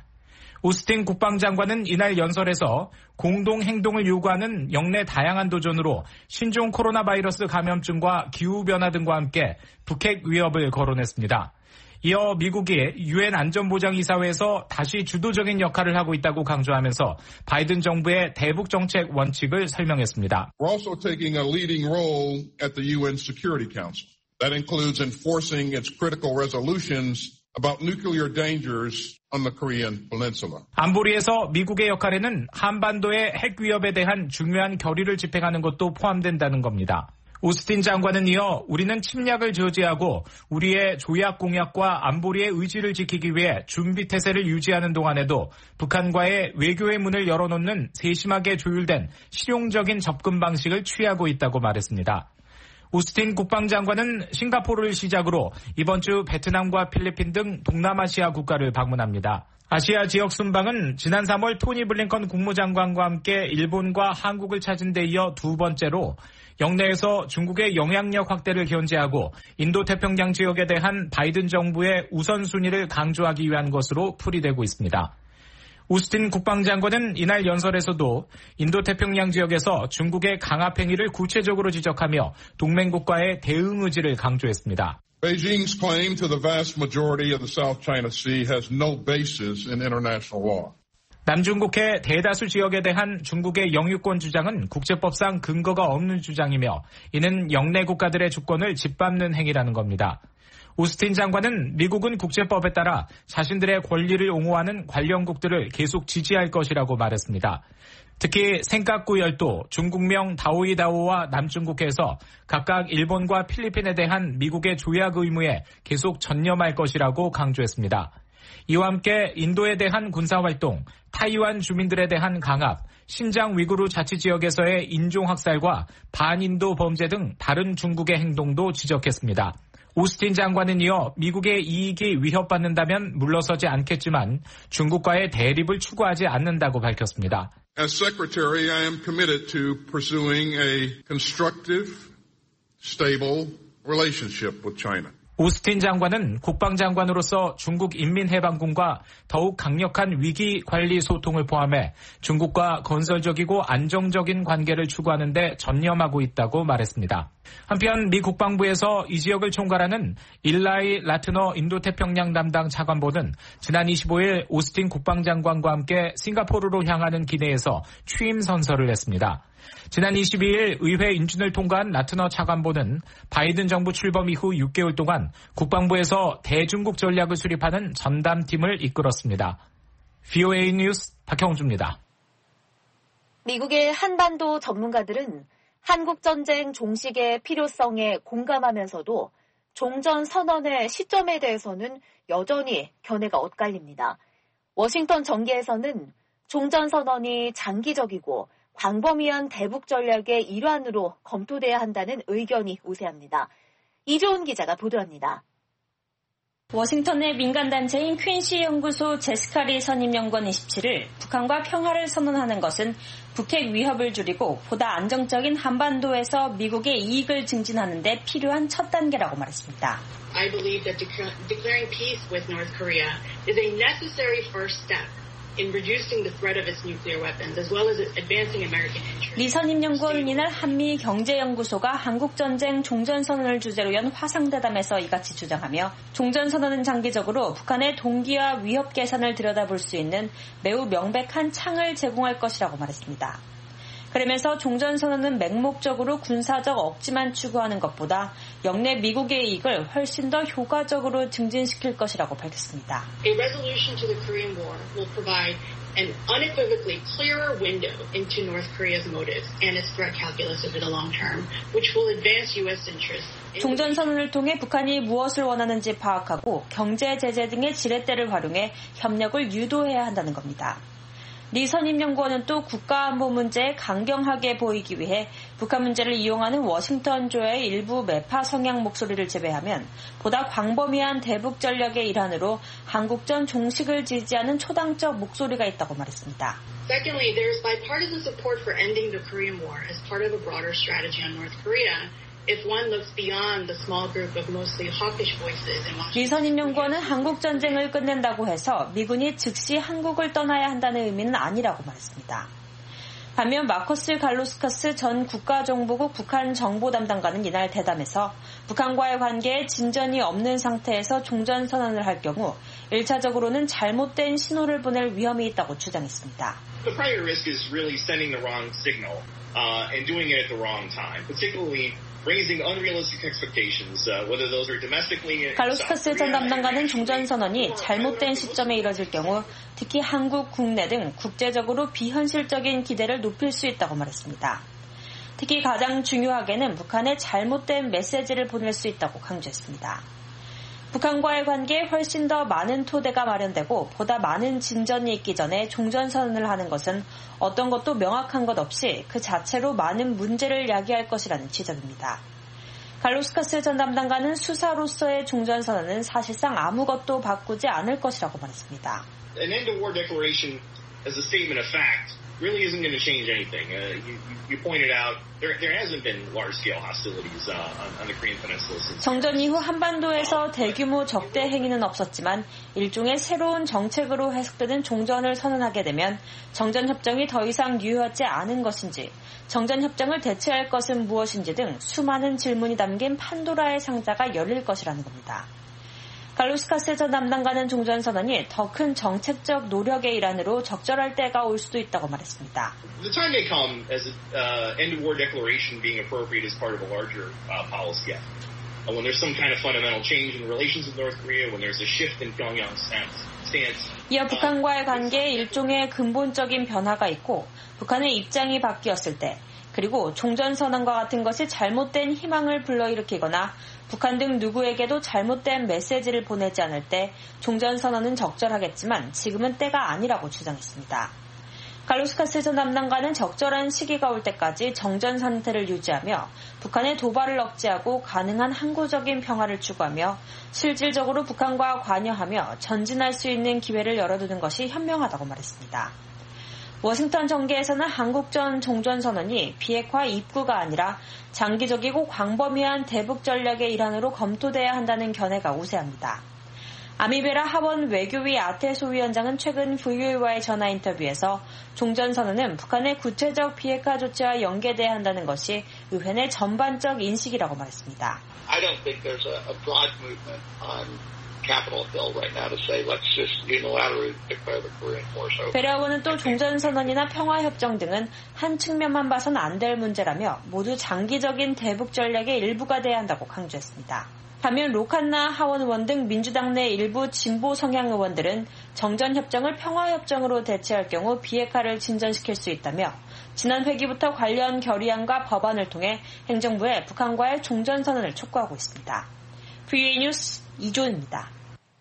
오스틴 국방장관은 이날 연설에서 공동 행동을 요구하는 영내 다양한 도전으로 신종 코로나 바이러스 감염증과 기후변화 등과 함께 북핵 위협을 거론했습니다. 이어 미국이 유엔 안전보장이사회에서 다시 주도적인 역할을 하고 있다고 강조하면서 바이든 정부의 대북 정책 원칙을 설명했습니다. We're also taking a leading role at the 유엔 Security Council. That includes enforcing its critical resolutions about nuclear dangers on the Korean Peninsula. 안보리에서 미국의 역할에는 한반도의 핵 위협에 대한 중요한 결의를 집행하는 것도 포함된다는 겁니다. 오스틴 장관은 이어 우리는 침략을 저지하고 우리의 조약 공약과 안보리의 의지를 지키기 위해 준비태세를 유지하는 동안에도 북한과의 외교의 문을 열어놓는 세심하게 조율된 실용적인 접근 방식을 취하고 있다고 말했습니다. 오스틴 국방장관은 싱가포르를 시작으로 이번 주 베트남과 필리핀 등 동남아시아 국가를 방문합니다. 아시아 지역 순방은 지난 삼월 토니 블링컨 국무장관과 함께 일본과 한국을 찾은 데 이어 두 번째로 영내에서 중국의 영향력 확대를 견제하고 인도태평양 지역에 대한 바이든 정부의 우선순위를 강조하기 위한 것으로 풀이되고 있습니다. 오스틴 국방장관은 이날 연설에서도 인도태평양 지역에서 중국의 강압 행위를 구체적으로 지적하며 동맹국과의 대응 의지를 강조했습니다. Beijing's claim to the vast majority of the South China Sea has no basis in international law. 남중국해 대다수 지역에 대한 중국의 영유권 주장은 국제법상 근거가 없는 주장이며 이는 영내 국가들의 주권을 짓밟는 행위라는 겁니다. 오스틴 장관은 미국은 국제법에 따라 자신들의 권리를 옹호하는 관련국들을 계속 지지할 것이라고 말했습니다. 특히 센카쿠 열도, 중국명 다오이다오와 남중국해에서 각각 일본과 필리핀에 대한 미국의 조약 의무에 계속 전념할 것이라고 강조했습니다. 이와 함께 인도에 대한 군사활동, 타이완 주민들에 대한 강압, 신장 위구르 자치지역에서의 인종학살과 반인도 범죄 등 다른 중국의 행동도 지적했습니다. 오스틴 장관은 이어 미국의 이익이 위협받는다면 물러서지 않겠지만 중국과의 대립을 추구하지 않는다고 밝혔습니다. As Secretary, I am committed to pursuing a constructive, stable relationship with China. 오스틴 장관은 국방장관으로서 중국 인민해방군과 더욱 강력한 위기 관리 소통을 포함해 중국과 건설적이고 안정적인 관계를 추구하는 데 전념하고 있다고 말했습니다. 한편 미 국방부에서 이 지역을 총괄하는 일라이 라트너 인도태평양 담당 차관보는 지난 이십오일 오스틴 국방장관과 함께 싱가포르로 향하는 기내에서 취임 선서를 했습니다. 지난 이십이일 의회 인준을 통과한 라트너 차관보는 바이든 정부 출범 이후 육 개월 동안 국방부에서 대중국 전략을 수립하는 전담팀을 이끌었습니다. 브이오에이 뉴스 박형주입니다. 미국의 한반도 전문가들은 한국전쟁 종식의 필요성에 공감하면서도 종전 선언의 시점에 대해서는 여전히 견해가 엇갈립니다. 워싱턴 정계에서는 종전 선언이 장기적이고 광범위한 대북 전략의 일환으로 검토돼야 한다는 의견이 우세합니다. 이조은 기자가 보도합니다. 워싱턴의 민간단체인 퀸시 연구소 제스카리 선임연구원 이십칠일 북한과 평화를 선언하는 것은 북핵 위협을 줄이고 보다 안정적인 한반도에서 미국의 이익을 증진하는 데 필요한 첫 단계라고 말했습니다. I believe that declaring peace with North Korea is a necessary first step in reducing the threat of its nuclear weapons, as well as advancing American interests. 리 선임연구원은 이날 한미경제연구소가 한국전쟁 종전선언을 주제로 연 화상대담에서 이같이 주장하며 종전선언은 장기적으로 북한의 동기와 위협 계산을 들여다볼 수 있는 매우 명백한 창을 제공할 것이라고 말했습니다. 그러면서 종전선언은 맹목적으로 군사적 억지만 추구하는 것보다 영내 미국의 이익을 훨씬 더 효과적으로 증진시킬 것이라고 밝혔습니다. A resolution to the Korean War will provide an unequivocally clearer window into North Korea's motives and its threat calculus over the long term, which will advance U S interests. 종전선언을 통해 북한이 무엇을 원하는지 파악하고 경제 제재 등의 지렛대를 활용해 협력을 유도해야 한다는 겁니다. 리 선임연구원은 또 국가안보 문제에 강경하게 보이기 위해 북한 문제를 이용하는 워싱턴주의 일부 매파 성향 목소리를 제외하면 보다 광범위한 대북 전략의 일환으로 한국전 종식을 지지하는 초당적 목소리가 있다고 말했습니다. Secondly, there is bipartisan support for ending the Korean War as part of a broader strategy on North Korea. If one looks beyond the small group of mostly hawkish voices in Washington. 리 선임연구원은 한국 전쟁을 끝낸다고 해서 미군이 즉시 한국을 떠나야 한다는 의미는 아니라고 말했습니다. 반면 마커스 갈로스카스 전 국가정보국 북한 정보 담당관은 이날 대담에서 북한과의 관계에 진전이 없는 상태에서 종전선언을 할 경우 일차적으로는 잘못된 신호를 보낼 위험이 있다고 주장했습니다. The primary risk is really sending the wrong signal uh, and doing it at the wrong time, particularly raising unrealistic expectations, uh, whether those are domestically. 갈로스카스 전 담당관은 종전선언이 잘못된 시점에 이뤄질 경우 특히 한국 국내 등 국제적으로 비현실적인 기대를 높일 수 있다고 말했습니다. 특히 가장 중요하게는 북한에 잘못된 메시지를 보낼 수 있다고 강조했습니다. 북한과의 관계에 훨씬 더 많은 토대가 마련되고 보다 많은 진전이 있기 전에 종전선언을 하는 것은 어떤 것도 명확한 것 없이 그 자체로 많은 문제를 야기할 것이라는 지적입니다. 갈로스카스 전 담당관은 수사로서의 종전선언은 사실상 아무것도 바꾸지 않을 것이라고 말했습니다. An end to war declaration as a statement of fact really isn't going to change anything. Uh, you, you pointed out there, there hasn't been large-scale hostilities uh, on, on the Korean Peninsula since. 정전 이후 한반도에서 대규모 적대 행위는 없었지만 일종의 새로운 정책으로 해석되는 종전을 선언하게 되면 정전협정이 더 이상 유효하지 않은 것인지 정전협정을 대체할 것은 무엇인지 등 수많은 질문이 담긴 판도라의 상자가 열릴 것이라는 겁니다. 갈로스카스 전 담당관은 종전선언이 더 큰 정책적 노력의 일환으로 적절할 때가 올 수도 있다고 말했습니다. The time may come as an uh, end of war declaration being appropriate as part of a larger uh, policy effort. Uh, when there's some kind of fundamental change in relations with North Korea, when there's a shift in Pyongyang's stance. stance 이어 북한과의 관계에 일종의 근본적인 변화가 있고 북한의 입장이 바뀌었을 때 그리고 종전선언과 같은 것이 잘못된 희망을 불러일으키거나 북한 등 누구에게도 잘못된 메시지를 보내지 않을 때 종전선언은 적절하겠지만 지금은 때가 아니라고 주장했습니다. 갈로스카스 전 담당관은 적절한 시기가 올 때까지 정전 상태를 유지하며 북한의 도발을 억제하고 가능한 항구적인 평화를 추구하며 실질적으로 북한과 관여하며 전진할 수 있는 기회를 열어두는 것이 현명하다고 말했습니다. 워싱턴 정계에서는 한국전 종전선언이 비핵화 입구가 아니라 장기적이고 광범위한 대북 전략의 일환으로 검토돼야 한다는 견해가 우세합니다. 아미베라 하원 외교위 아테소 위원장은 최근 브이오에이와의 전화 인터뷰에서 종전선언은 북한의 구체적 비핵화 조치와 연계돼야 한다는 것이 의회 내 전반적 인식이라고 말했습니다. I don't think there's a, a broad movement on Capitol Hill right now to say let's just unilaterally declare the Korean War. So 베라원은 또 종전선언이나 평화협정 등은 한 측면만 봐선 안 될 문제라며 모두 장기적인 대북 전략의 일부가 돼야 한다고 강조했습니다. 반면 로칸나 하원 의원 등 민주당 내 일부 진보 성향 의원들은 정전협정을 평화협정으로 대체할 경우 비핵화를 진전시킬 수 있다며 지난 회기부터 관련 결의안과 법안을 통해 행정부에 북한과의 종전선언을 촉구하고 있습니다. 브이오에이 뉴스 이조입니다.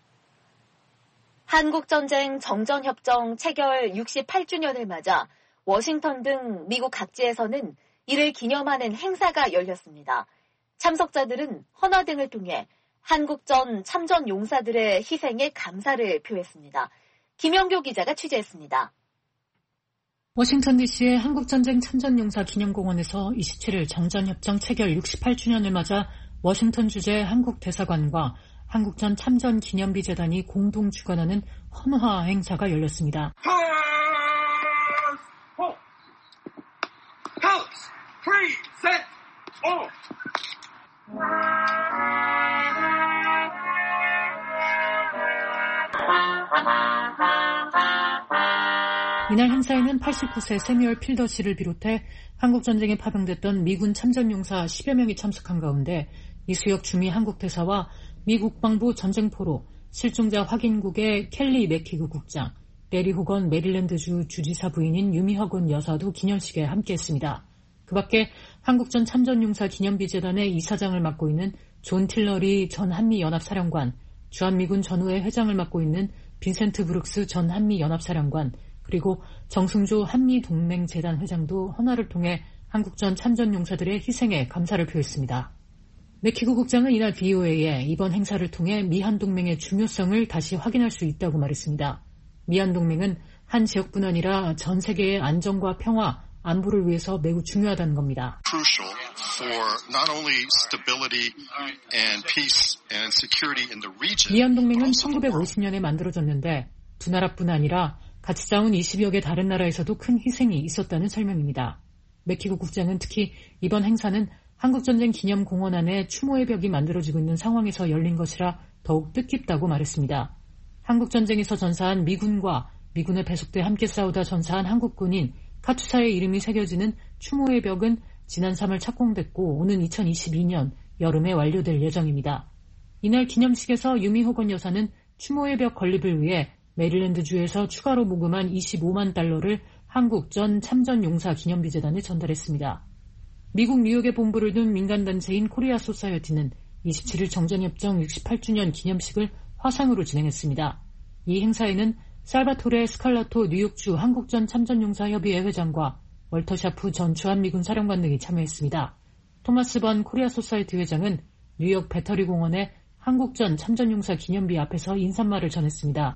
한국전쟁 정전협정 체결 육십팔 주년을 맞아 워싱턴 등 미국 각지에서는 이를 기념하는 행사가 열렸습니다. 참석자들은 헌화 등을 통해 한국전 참전 용사들의 희생에 감사를 표했습니다. 김영교 기자가 취재했습니다. 워싱턴 디씨의 한국전쟁 참전용사 기념공원에서 이십칠 일 정전협정 체결 육십팔 주년을 맞아 워싱턴 주재 한국 대사관과 한국전 참전 기념비 재단이 공동 주관하는 헌화 행사가 열렸습니다. 이날 행사에는 팔십구 세 세뮤얼 필더 씨를 비롯해 한국전쟁에 파병됐던 미군 참전용사 십여 명이 참석한 가운데 이수혁 주미 한국대사와 미 국방부 전쟁포로 실종자 확인국의 켈리 맥키그 국장, 레리 호건 메릴랜드주 주지사 부인인 유미허건 여사도 기념식에 함께했습니다. 그 밖에 한국전 참전용사 기념비 재단의 이사장을 맡고 있는 존 틸러리 전 한미연합사령관, 주한미군 전후회 회장을 맡고 있는 빈센트 브룩스 전 한미연합사령관, 그리고 정승조 한미동맹재단 회장도 헌화를 통해 한국전 참전용사들의 희생에 감사를 표했습니다. 맥키그 국장은 이날 브이오에이에 이번 행사를 통해 미한동맹의 중요성을 다시 확인할 수 있다고 말했습니다. 미한동맹은 한 지역뿐 아니라 전 세계의 안정과 평화, 안보를 위해서 매우 중요하다는 겁니다. 미한동맹은 천구백오십 년에 만들어졌는데 두 나라뿐 아니라 같이 싸운 이십여 개 다른 나라에서도 큰 희생이 있었다는 설명입니다. 맥키그 국장은 특히 이번 행사는 한국전쟁 기념공원 안에 추모의 벽이 만들어지고 있는 상황에서 열린 것이라 더욱 뜻깊다고 말했습니다. 한국전쟁에서 전사한 미군과 미군의 배속돼 함께 싸우다 전사한 한국군인 카투사의 이름이 새겨지는 추모의 벽은 지난 삼월 착공됐고 오는 이천이십이 년 여름에 완료될 예정입니다. 이날 기념식에서 유미호건 여사는 추모의 벽 건립을 위해 메릴랜드주에서 추가로 모금한 이십오만 달러를 한국 전 참전용사 기념비 재단에 전달했습니다. 미국 뉴욕에 본부를 둔 민간단체인 코리아 소사이어티는 이십칠 일 정전협정 육십팔 주년 기념식을 화상으로 진행했습니다. 이 행사에는 살바토레 스칼라토 뉴욕주 한국전 참전용사협의회 회장과 월터 샤프 전 주한미군 사령관 등이 참여했습니다. 토마스 번 코리아 소사이어티 회장은 뉴욕 배터리 공원에 한국전 참전용사 기념비 앞에서 인사말을 전했습니다.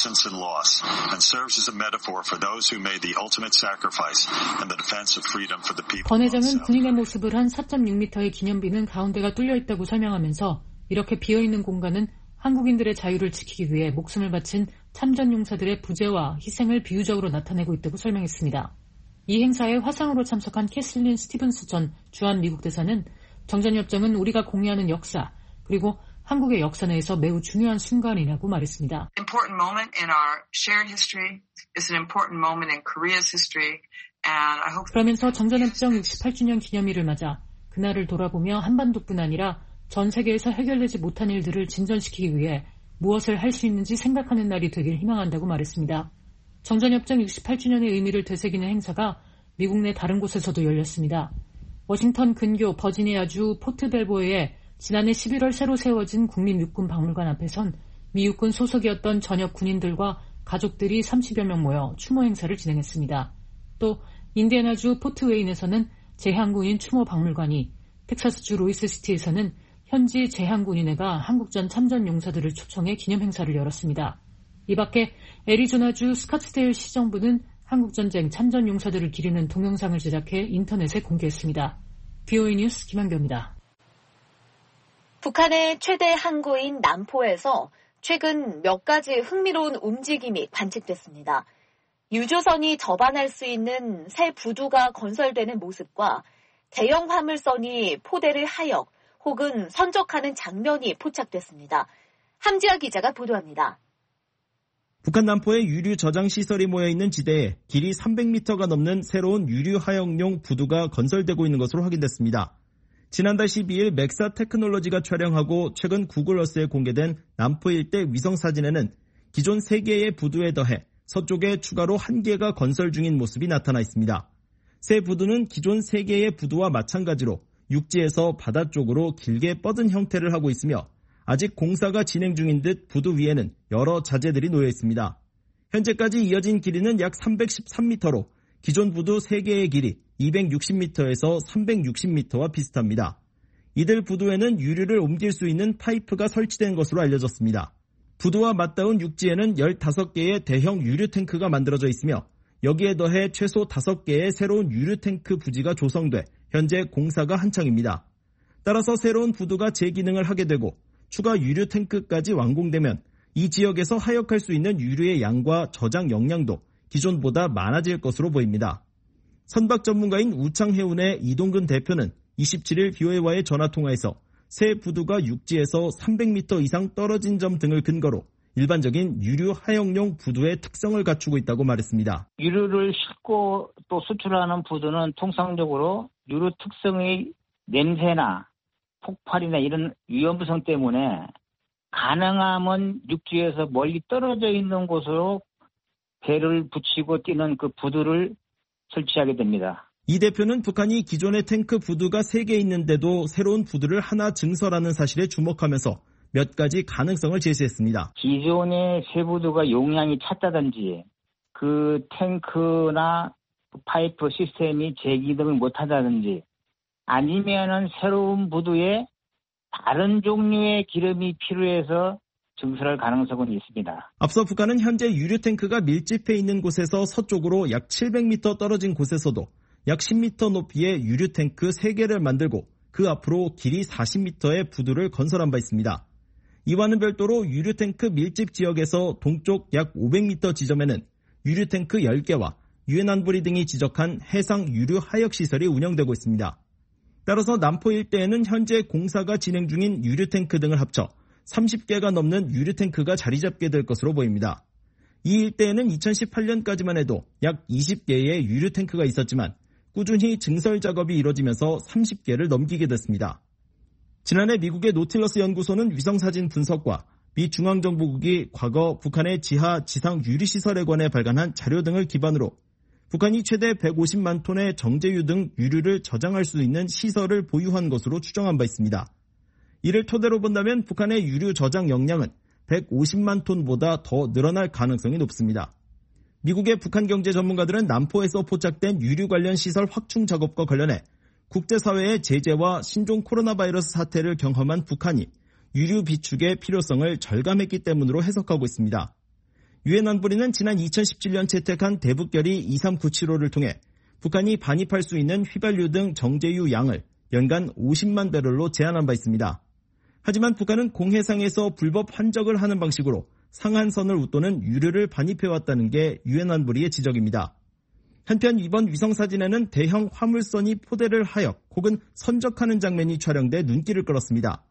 권 회장은 군인의 모습을 한 사 점 육 미터의 기념비는 가운데가 뚫려 있다고 설명하면서 이렇게 비어있는 공간은 한국인들의 자유를 지키기 위해 목숨을 바친 참전용사들의 부재와 희생을 비유적으로 나타내고 있다고 설명했습니다. 이 행사에 화상으로 참석한 캐슬린 스티븐스 전 주한미국 대사는 정전협정은 우리가 공유하는 역사 그리고 한국의 역사 내에서 매우 중요한 순간이라고 말했습니다. Important moment in our shared history. It's an important moment in Korea's history. And I hope. 그러면서 정전협정 육십팔 주년 기념일을 맞아 그날을 돌아보며 한반도뿐 아니라 전 세계에서 해결되지 못한 일들을 진전시키기 위해 무엇을 할 수 있는지 생각하는 날이 되길 희망한다고 말했습니다. 정전협정 육십팔 주년의 의미를 되새기는 행사가 미국 내 다른 곳에서도 열렸습니다. 워싱턴 근교 버지니아주 포트벨보에 지난해 십일월 새로 세워진 국립육군박물관 앞에선 미 육군 소속이었던 전역 군인들과 가족들이 삼십여 명 모여 추모 행사를 진행했습니다. 또 인디애나주 포트웨인에서는 제향군인 추모 박물관이, 텍사스주 로이스시티에서는 현지 제향군인회가 한국전 참전용사들을 초청해 기념행사를 열었습니다. 이 밖에 애리조나주 스카츠데일 시정부는 한국전쟁 참전용사들을 기리는 동영상을 제작해 인터넷에 공개했습니다. 브이오에이 뉴스 김한교입니다. 북한의 최대 항구인 남포에서 최근 몇 가지 흥미로운 움직임이 관측됐습니다. 유조선이 접안할 수 있는 새 부두가 건설되는 모습과 대형 화물선이 포대를 하역 혹은 선적하는 장면이 포착됐습니다. 함지아 기자가 보도합니다. 북한 남포의 유류 저장 시설이 모여있는 지대에 길이 삼백 미터가 넘는 새로운 유류 하역용 부두가 건설되고 있는 것으로 확인됐습니다. 지난달 십이일 맥사 테크놀로지가 촬영하고 최근 구글어스에 공개된 남포 일대 위성사진에는 기존 세 개의 부두에 더해 서쪽에 추가로 한 개가 건설 중인 모습이 나타나 있습니다. 새 부두는 기존 세 개의 부두와 마찬가지로 육지에서 바다 쪽으로 길게 뻗은 형태를 하고 있으며 아직 공사가 진행 중인 듯 부두 위에는 여러 자재들이 놓여 있습니다. 현재까지 이어진 길이는 약 삼백십삼 미터로 기존 부두 세 개의 길이 이백육십 미터에서 삼백육십 미터와 비슷합니다. 이들 부두에는 유류를 옮길 수 있는 파이프가 설치된 것으로 알려졌습니다. 부두와 맞닿은 육지에는 열다섯 개의 대형 유류 탱크가 만들어져 있으며 여기에 더해 최소 다섯 개의 새로운 유류 탱크 부지가 조성돼 현재 공사가 한창입니다. 따라서 새로운 부두가 재기능을 하게 되고 추가 유류 탱크까지 완공되면 이 지역에서 하역할 수 있는 유류의 양과 저장 역량도 기존보다 많아질 것으로 보입니다. 선박 전문가인 우창해운의 이동근 대표는 이십칠일 비오에이와의 전화통화에서 새 부두가 육지에서 삼백 미터 이상 떨어진 점 등을 근거로 일반적인 유류 하역용 부두의 특성을 갖추고 있다고 말했습니다. 유류를 싣고 또 수출하는 부두는 통상적으로 유류 특성의 냄새나 폭발이나 이런 위험성 때문에 가능하면 육지에서 멀리 떨어져 있는 곳으로 배를 붙이고 뛰는 그 부두를 설치하게 됩니다. 이 대표는 북한이 기존의 탱크 부두가 세 개 있는데도 새로운 부두를 하나 증설하는 사실에 주목하면서 몇 가지 가능성을 제시했습니다. 기존의 새 부두가 용량이 찼다든지 그 탱크나 파이프 시스템이 재기능을 못하다든지 아니면은 새로운 부두에 다른 종류의 기름이 필요해서 증설할 가능성은 있습니다. 앞서 북한은 현재 유류 탱크가 밀집해 있는 곳에서 서쪽으로 약 칠백 미터 떨어진 곳에서도 약 십 미터 높이의 유류 탱크 세 개를 만들고 그 앞으로 길이 사십 미터의 부두를 건설한 바 있습니다. 이와는 별도로 유류 탱크 밀집 지역에서 동쪽 약 오백 미터 지점에는 유류 탱크 열 개와 유엔 안보리 등이 지적한 해상 유류 하역 시설이 운영되고 있습니다. 따라서 남포 일대에는 현재 공사가 진행 중인 유류 탱크 등을 합쳐 삼십 개가 넘는 유류 탱크가 자리 잡게 될 것으로 보입니다. 이 일대에는 이천십팔 년까지만 해도 약 이십 개의 유류 탱크가 있었지만 꾸준히 증설 작업이 이뤄지면서 삼십 개를 넘기게 됐습니다. 지난해 미국의 노틸러스 연구소는 위성사진 분석과 미 중앙정보국이 과거 북한의 지하 지상 유류시설에 관해 발간한 자료 등을 기반으로 북한이 최대 백오십만 톤의 정제유 등 유류를 저장할 수 있는 시설을 보유한 것으로 추정한 바 있습니다. 이를 토대로 본다면 북한의 유류 저장 역량은 백오십만 톤보다 더 늘어날 가능성이 높습니다. 미국의 북한 경제 전문가들은 남포에서 포착된 유류 관련 시설 확충 작업과 관련해 국제사회의 제재와 신종 코로나 바이러스 사태를 경험한 북한이 유류 비축의 필요성을 절감했기 때문으로 해석하고 있습니다. 유엔 안보리는 지난 이천십칠 년 채택한 대북결의 이삼구칠오를 통해 북한이 반입할 수 있는 휘발유 등 정제유 양을 연간 오십만 배럴로 제한한 바 있습니다. 하지만 북한은 공해상에서 불법 환적을 하는 방식으로 상한선을 웃도는 유류를 반입해왔다는 게 유엔 안보리의 지적입니다. 한편 이번 위성사진에는 대형 화물선이 포대를 하역 혹은 선적하는 장면이 촬영돼 눈길을 끌었습니다.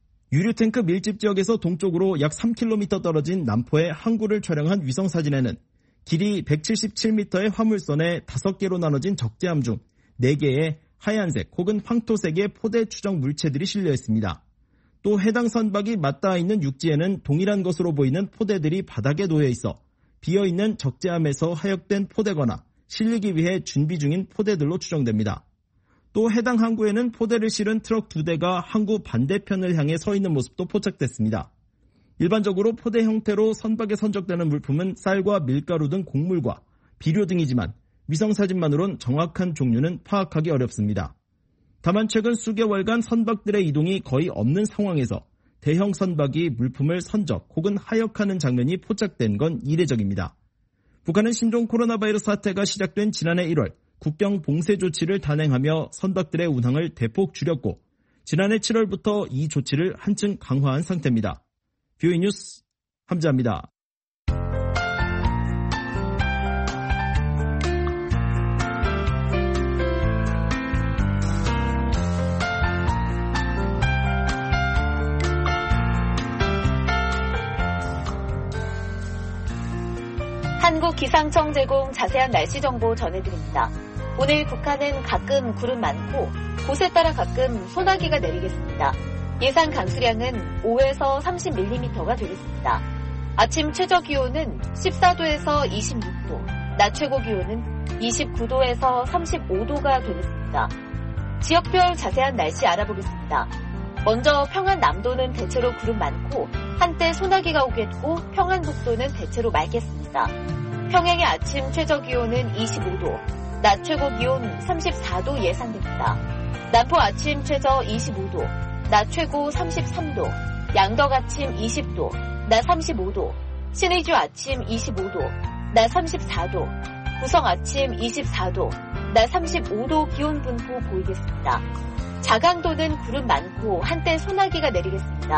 유류탱크 밀집 지역에서 동쪽으로 약 삼 킬로미터 떨어진 남포의 항구를 촬영한 위성사진에는 길이 백칠십칠 미터의 화물선에 다섯 개로 나눠진 적재함 중 네 개의 하얀색 혹은 황토색의 포대 추정 물체들이 실려 있습니다. 또 해당 선박이 맞닿아 있는 육지에는 동일한 것으로 보이는 포대들이 바닥에 놓여 있어 비어있는 적재함에서 하역된 포대거나 실리기 위해 준비 중인 포대들로 추정됩니다. 또 해당 항구에는 포대를 실은 트럭 두 대가 항구 반대편을 향해 서 있는 모습도 포착됐습니다. 일반적으로 포대 형태로 선박에 선적되는 물품은 쌀과 밀가루 등 곡물과 비료 등이지만 위성사진만으론 정확한 종류는 파악하기 어렵습니다. 다만 최근 수개월간 선박들의 이동이 거의 없는 상황에서 대형 선박이 물품을 선적 혹은 하역하는 장면이 포착된 건 이례적입니다. 북한은 신종 코로나 바이러스 사태가 시작된 지난해 일월 국경 봉쇄 조치를 단행하며 선박들의 운항을 대폭 줄였고 지난해 칠월부터 이 조치를 한층 강화한 상태입니다. 뷰이 뉴스 함자입니다. 한국기상청 제공 자세한 날씨 정보 전해드립니다. 오늘 북한은 가끔 구름 많고 곳에 따라 가끔 소나기가 내리겠습니다. 예상 강수량은 오에서 삼십 밀리미터가 되겠습니다. 아침 최저 기온은 십사 도에서 이십육 도, 낮 최고 기온은 이십구 도에서 삼십오 도가 되겠습니다. 지역별 자세한 날씨 알아보겠습니다. 먼저 평안남도는 대체로 구름 많고 한때 소나기가 오겠고 평안북도는 대체로 맑겠습니다. 평양의 아침 최저 기온은 이십오 도, 낮 최고 기온 삼십사 도 예상됩니다. 남포 아침 최저 이십오 도, 낮 최고 삼십삼 도, 양덕 아침 이십 도, 낮 삼십오 도, 신의주 아침 이십오 도, 낮 삼십사 도, 구성 아침 이십사 도, 낮 삼십오 도 기온 분포 보이겠습니다. 자강도는 구름 많고 한때 소나기가 내리겠습니다.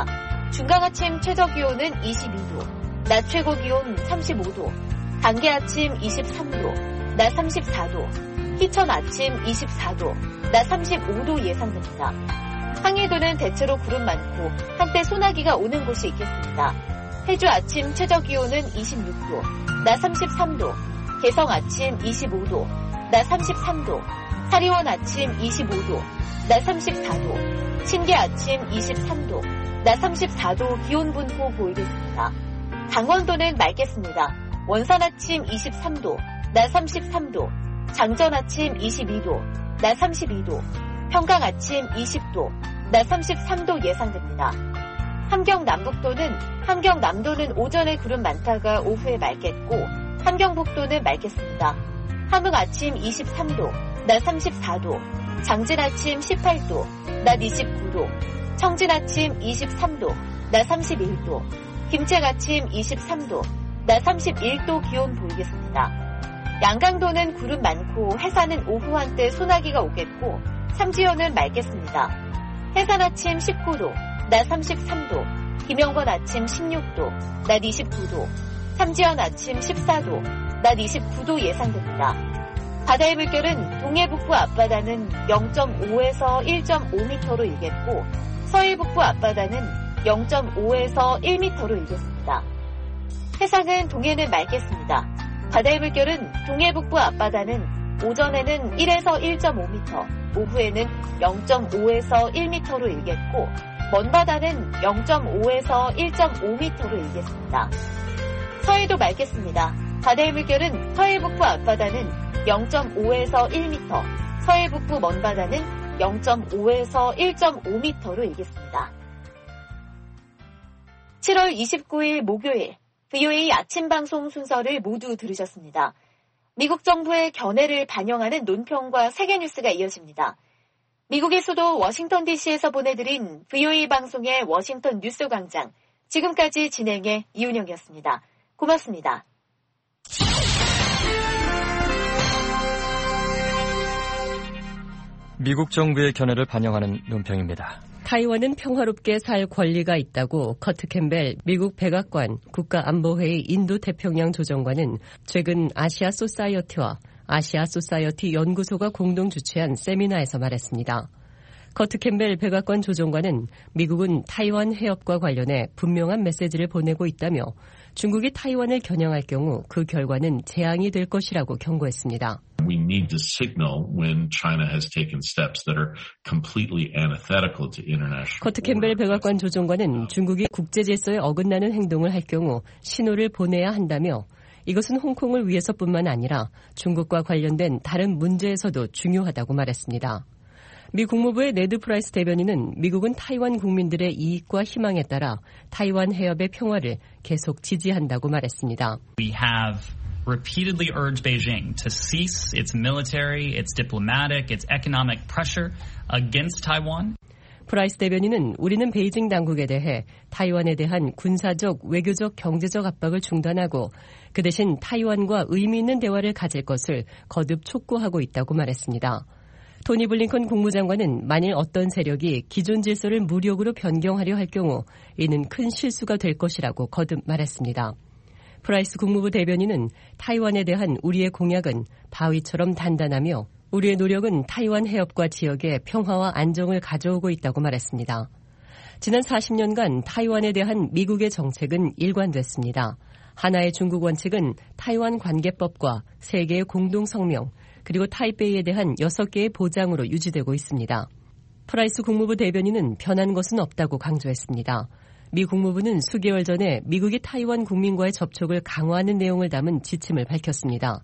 중강 아침 최저기온은 이십이 도, 낮 최고기온 삼십오 도, 단계 아침 이십삼 도, 낮 삼십사 도, 희천 아침 이십사 도, 낮 삼십오 도 예상됩니다. 항해도는 대체로 구름 많고 한때 소나기가 오는 곳이 있겠습니다. 해주 아침 최저기온은 이십육 도, 낮 삼십삼 도, 개성 아침 이십오 도, 낮 삼십삼 도, 사리원 아침 이십오 도, 낮 삼십사 도, 신계 아침 이십삼 도, 낮 삼십사 도 기온 분포 보이겠습니다. 강원도는 맑겠습니다. 원산 아침 이십삼 도, 낮 삼십삼 도, 장전 아침 이십이 도, 낮 삼십이 도, 평강 아침 이십 도, 낮 삼십삼 도 예상됩니다. 함경 남북도는 함경 남도는 오전에 구름 많다가 오후에 맑겠고 함경 북도는 맑겠습니다. 함흥 아침 이십삼 도, 낮 삼십사 도, 장진 아침 십팔 도, 낮 이십구 도, 청진 아침 이십삼 도, 낮 삼십일 도, 김책 아침 이십삼 도, 낮 삼십일 도 기온 보이겠습니다. 양강도는 구름 많고 해산은 오후 한때 소나기가 오겠고 삼지연은 맑겠습니다. 해산 아침 십구 도, 낮 삼십삼 도, 김영건 아침 십육 도, 낮 이십구 도, 삼지연 아침 십사 도, 낮 이십구 도 예상됩니다. 바다의 물결은 동해 북부 앞바다는 영 점 오에서 일 점 오 미터로 일겠고 서해 북부 앞바다는 영 점 오에서 일 미터로 일겠습니다. 해상은 동해는 맑겠습니다. 바다의 물결은 동해 북부 앞바다는 오전에는 일에서 일 점 오 미터, 오후에는 영 점 오에서 일 미터로 일겠고 먼바다는 영 점 오에서 일 점 오 미터로 일겠습니다. 서해도 맑겠습니다. 바다의 물결은 서해 북부 앞바다는 영 점 오에서 일 미터, 서해 북부 먼바다는 영 점 오에서 일 점 오 미터로 일겠습니다. 칠월 이십구일 목요일 브이오에이 아침 방송 순서를 모두 들으셨습니다. 미국 정부의 견해를 반영하는 논평과 세계 뉴스가 이어집니다. 미국의 수도 워싱턴 디씨에서 보내드린 브이오에이 방송의 워싱턴 뉴스 광장, 지금까지 진행의 이은영이었습니다. 고맙습니다. 미국 정부의 견해를 반영하는 논평입니다. 타이완은 평화롭게 살 권리가 있다고 커트 캠벨 미국 백악관 국가안보회의 인도태평양 조정관은 최근 아시아 소사이어티와 아시아 소사이어티 연구소가 공동 주최한 세미나에서 말했습니다. 커트 캠벨 백악관 조정관은 미국은 타이완 해협과 관련해 분명한 메시지를 보내고 있다며 중국이 타이완을 겨냥할 경우 그 결과는 재앙이 될 것이라고 경고했습니다. We need to signal when China has taken steps that are completely antithetical to international. 커트 캠벨 백악관 조정관은 중국이 국제 질서에 어긋나는 행동을 할 경우 신호를 보내야 한다며 이것은 홍콩을 위해서뿐만 아니라 중국과 관련된 다른 문제에서도 중요하다고 말했습니다. 미 국무부의 네드 프라이스 대변인은 미국은 타이완 국민들의 이익과 희망에 따라 타이완 해협의 평화를 계속 지지한다고 말했습니다. We have repeatedly urged Beijing to cease its military, its diplomatic, its economic pressure against Taiwan. 프라이스 대변인은 우리는 베이징 당국에 대해 타이완에 대한 군사적, 외교적, 경제적 압박을 중단하고 그 대신 타이완과 의미 있는 대화를 가질 것을 거듭 촉구하고 있다고 말했습니다. 토니 블링컨 국무장관은 만일 어떤 세력이 기존 질서를 무력으로 변경하려 할 경우 이는 큰 실수가 될 것이라고 거듭 말했습니다. 프라이스 국무부 대변인은 타이완에 대한 우리의 공약은 바위처럼 단단하며 우리의 노력은 타이완 해협과 지역의 평화와 안정을 가져오고 있다고 말했습니다. 지난 사십 년간 타이완에 대한 미국의 정책은 일관됐습니다. 하나의 중국 원칙은 타이완 관계법과 세 개의 공동성명, 그리고 타이베이에 대한 여섯 개의 보장으로 유지되고 있습니다. 프라이스 국무부 대변인은 변한 것은 없다고 강조했습니다. 미 국무부는 수개월 전에 미국이 타이완 국민과의 접촉을 강화하는 내용을 담은 지침을 밝혔습니다.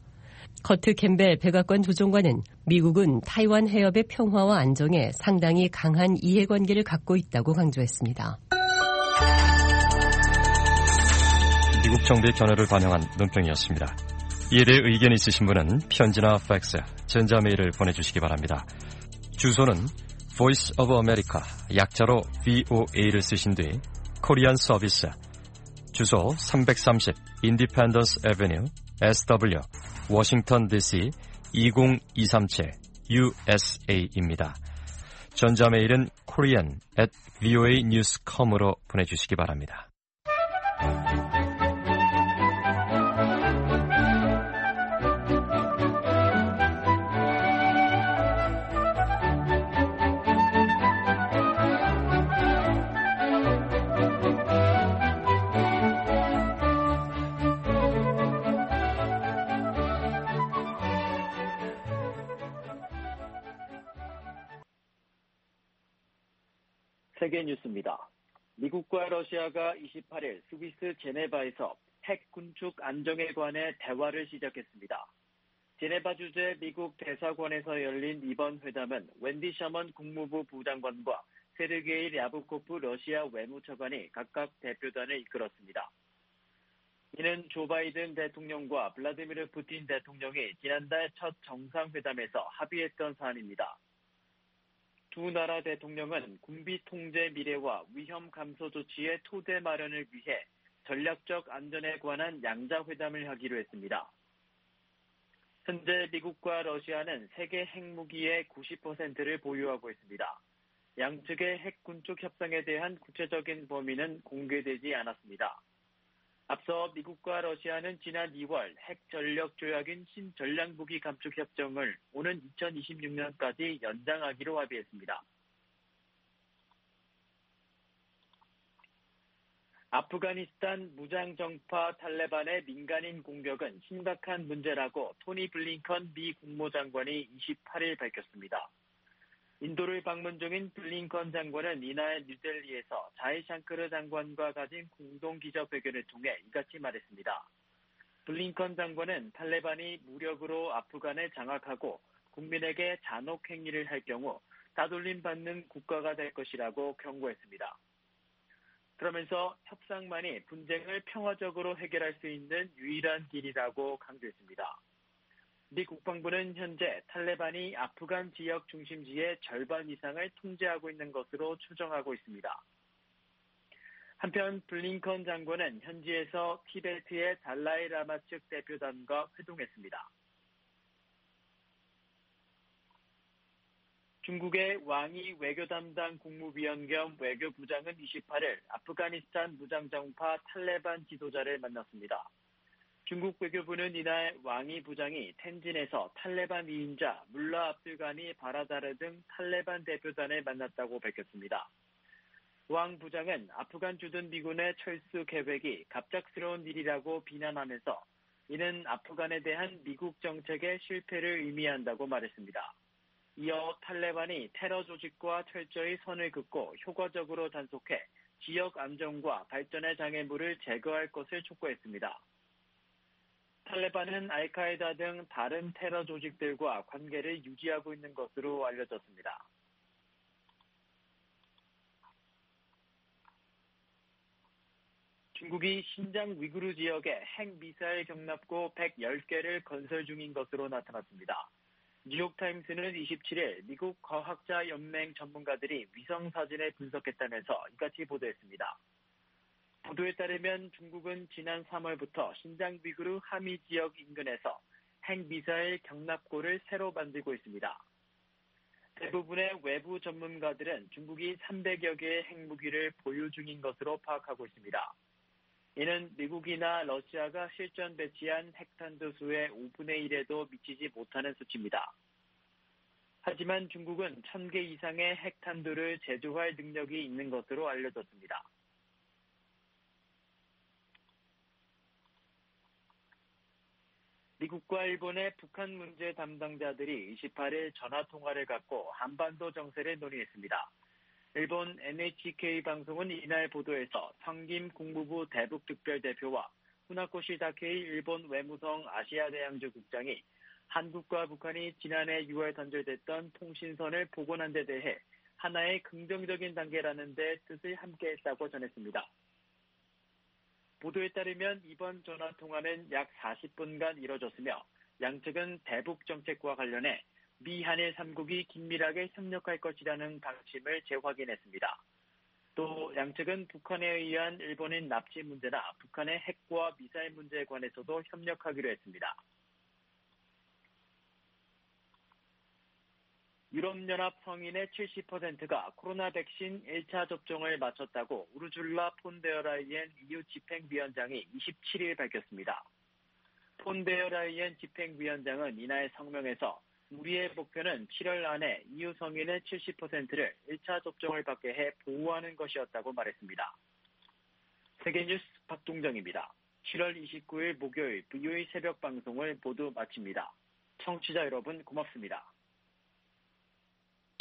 커트 캠벨 백악관 조정관은 미국은 타이완 해협의 평화와 안정에 상당히 강한 이해관계를 갖고 있다고 강조했습니다. 미국 정부의 견해를 반영한 논평이었습니다. 이에 대해 의견이 있으신 분은 편지나 팩스, 전자메일을 보내주시기 바랍니다. 주소는 Voice of America, 약자로 브이오에이를 쓰신 뒤 코리안 서비스, 주소 삼백삼십 Independence Avenue, 에스더블유, 워싱턴 디씨 이공이삼칠 유에스에이입니다. 전자메일은 korean at voa news dot com으로 보내주시기 바랍니다. 세계 뉴스입니다. 미국과 러시아가 이십팔일 스위스 제네바에서 핵 군축 안정에 관해 대화를 시작했습니다. 제네바 주재 미국 대사관에서 열린 이번 회담은 웬디 셔먼 국무부 부장관과 세르게이 랴브코프 러시아 외무차관이 각각 대표단을 이끌었습니다. 이는 조 바이든 대통령과 블라디미르 푸틴 대통령이 지난달 첫 정상회담에서 합의했던 사안입니다. 두 나라 대통령은 군비 통제 미래와 위험 감소 조치의 토대 마련을 위해 전략적 안전에 관한 양자회담을 하기로 했습니다. 현재 미국과 러시아는 세계 핵무기의 구십 퍼센트를 보유하고 있습니다. 양측의 핵 군축 협상에 대한 구체적인 범위는 공개되지 않았습니다. 앞서 미국과 러시아는 지난 이월 핵 전력 조약인 신전략무기 감축 협정을 오는 이천이십육년까지 연장하기로 합의했습니다. 아프가니스탄 무장정파 탈레반의 민간인 공격은 심각한 문제라고 토니 블링컨 미 국무장관이 이십팔일 밝혔습니다. 인도를 방문 중인 블링컨 장관은 이날 뉴델리에서 자이샹크르 장관과 가진 공동 기자회견을 통해 이같이 말했습니다. 블링컨 장관은 탈레반이 무력으로 아프간을 장악하고 국민에게 잔혹 행위를 할 경우 따돌림 받는 국가가 될 것이라고 경고했습니다. 그러면서 협상만이 분쟁을 평화적으로 해결할 수 있는 유일한 길이라고 강조했습니다. 미 국방부는 현재 탈레반이 아프간 지역 중심지의 절반 이상을 통제하고 있는 것으로 추정하고 있습니다. 한편 블링컨 장관은 현지에서 티베트의 달라이 라마 측 대표단과 회동했습니다. 중국의 왕이 외교 담당 국무위원 겸 외교부장은 이십팔일 아프가니스탄 무장정파 탈레반 지도자를 만났습니다. 중국 외교부는 이날 왕이 부장이 텐진에서 탈레반 위인자 물라 압둘가니 바라다르 등 탈레반 대표단을 만났다고 밝혔습니다. 왕 부장은 아프간 주둔 미군의 철수 계획이 갑작스러운 일이라고 비난하면서 이는 아프간에 대한 미국 정책의 실패를 의미한다고 말했습니다. 이어 탈레반이 테러 조직과 철저히 선을 긋고 효과적으로 단속해 지역 안정과 발전의 장애물을 제거할 것을 촉구했습니다. 탈레반은 알카에다 등 다른 테러 조직들과 관계를 유지하고 있는 것으로 알려졌습니다. 중국이 신장 위구르 지역에 핵미사일 경납고 백십 개를 건설 중인 것으로 나타났습니다. 뉴욕타임스는 이십칠일 미국 과학자 연맹 전문가들이 위성사진을 분석했다면서 이같이 보도했습니다. 보도에 따르면 중국은 지난 삼월부터 신장 위구르 하미 지역 인근에서 핵미사일 경납고를 새로 만들고 있습니다. 대부분의 외부 전문가들은 중국이 삼백여 개의 핵무기를 보유 중인 것으로 파악하고 있습니다. 이는 미국이나 러시아가 실전 배치한 핵탄두 수의 오분의 일에도 미치지 못하는 수치입니다. 하지만 중국은 천 개 이상의 핵탄두를 제조할 능력이 있는 것으로 알려졌습니다. 미국과 일본의 북한 문제 담당자들이 이십팔일 전화통화를 갖고 한반도 정세를 논의했습니다. 일본 엔에이치케이 방송은 이날 보도에서 성김 국무부 대북특별대표와 후나코시 다케이 일본 외무성 아시아대양주 국장이 한국과 북한이 지난해 유월 단절됐던 통신선을 복원한 데 대해 하나의 긍정적인 단계라는 데 뜻을 함께했다고 전했습니다. 보도에 따르면 이번 전화통화는 약 사십 분간 이뤄졌으며 양측은 대북 정책과 관련해 미, 한일 삼국이 긴밀하게 협력할 것이라는 방침을 재확인했습니다. 또 양측은 북한에 의한 일본인 납치 문제나 북한의 핵과 미사일 문제에 관해서도 협력하기로 했습니다. 유럽연합 성인의 칠십 퍼센트가 코로나 백신 일 차 접종을 마쳤다고 우르줄라 폰데어라이엔 이유 집행위원장이 이십칠일 밝혔습니다. 폰데어라이엔 집행위원장은 이날 성명에서 우리의 목표는 칠월 안에 이유 성인의 칠십 퍼센트를 일 차 접종을 받게 해 보호하는 것이었다고 말했습니다. 세계뉴스 박동정입니다. 칠월 이십구일 목요일 브이오에이 새벽 방송을 모두 마칩니다. 청취자 여러분 고맙습니다.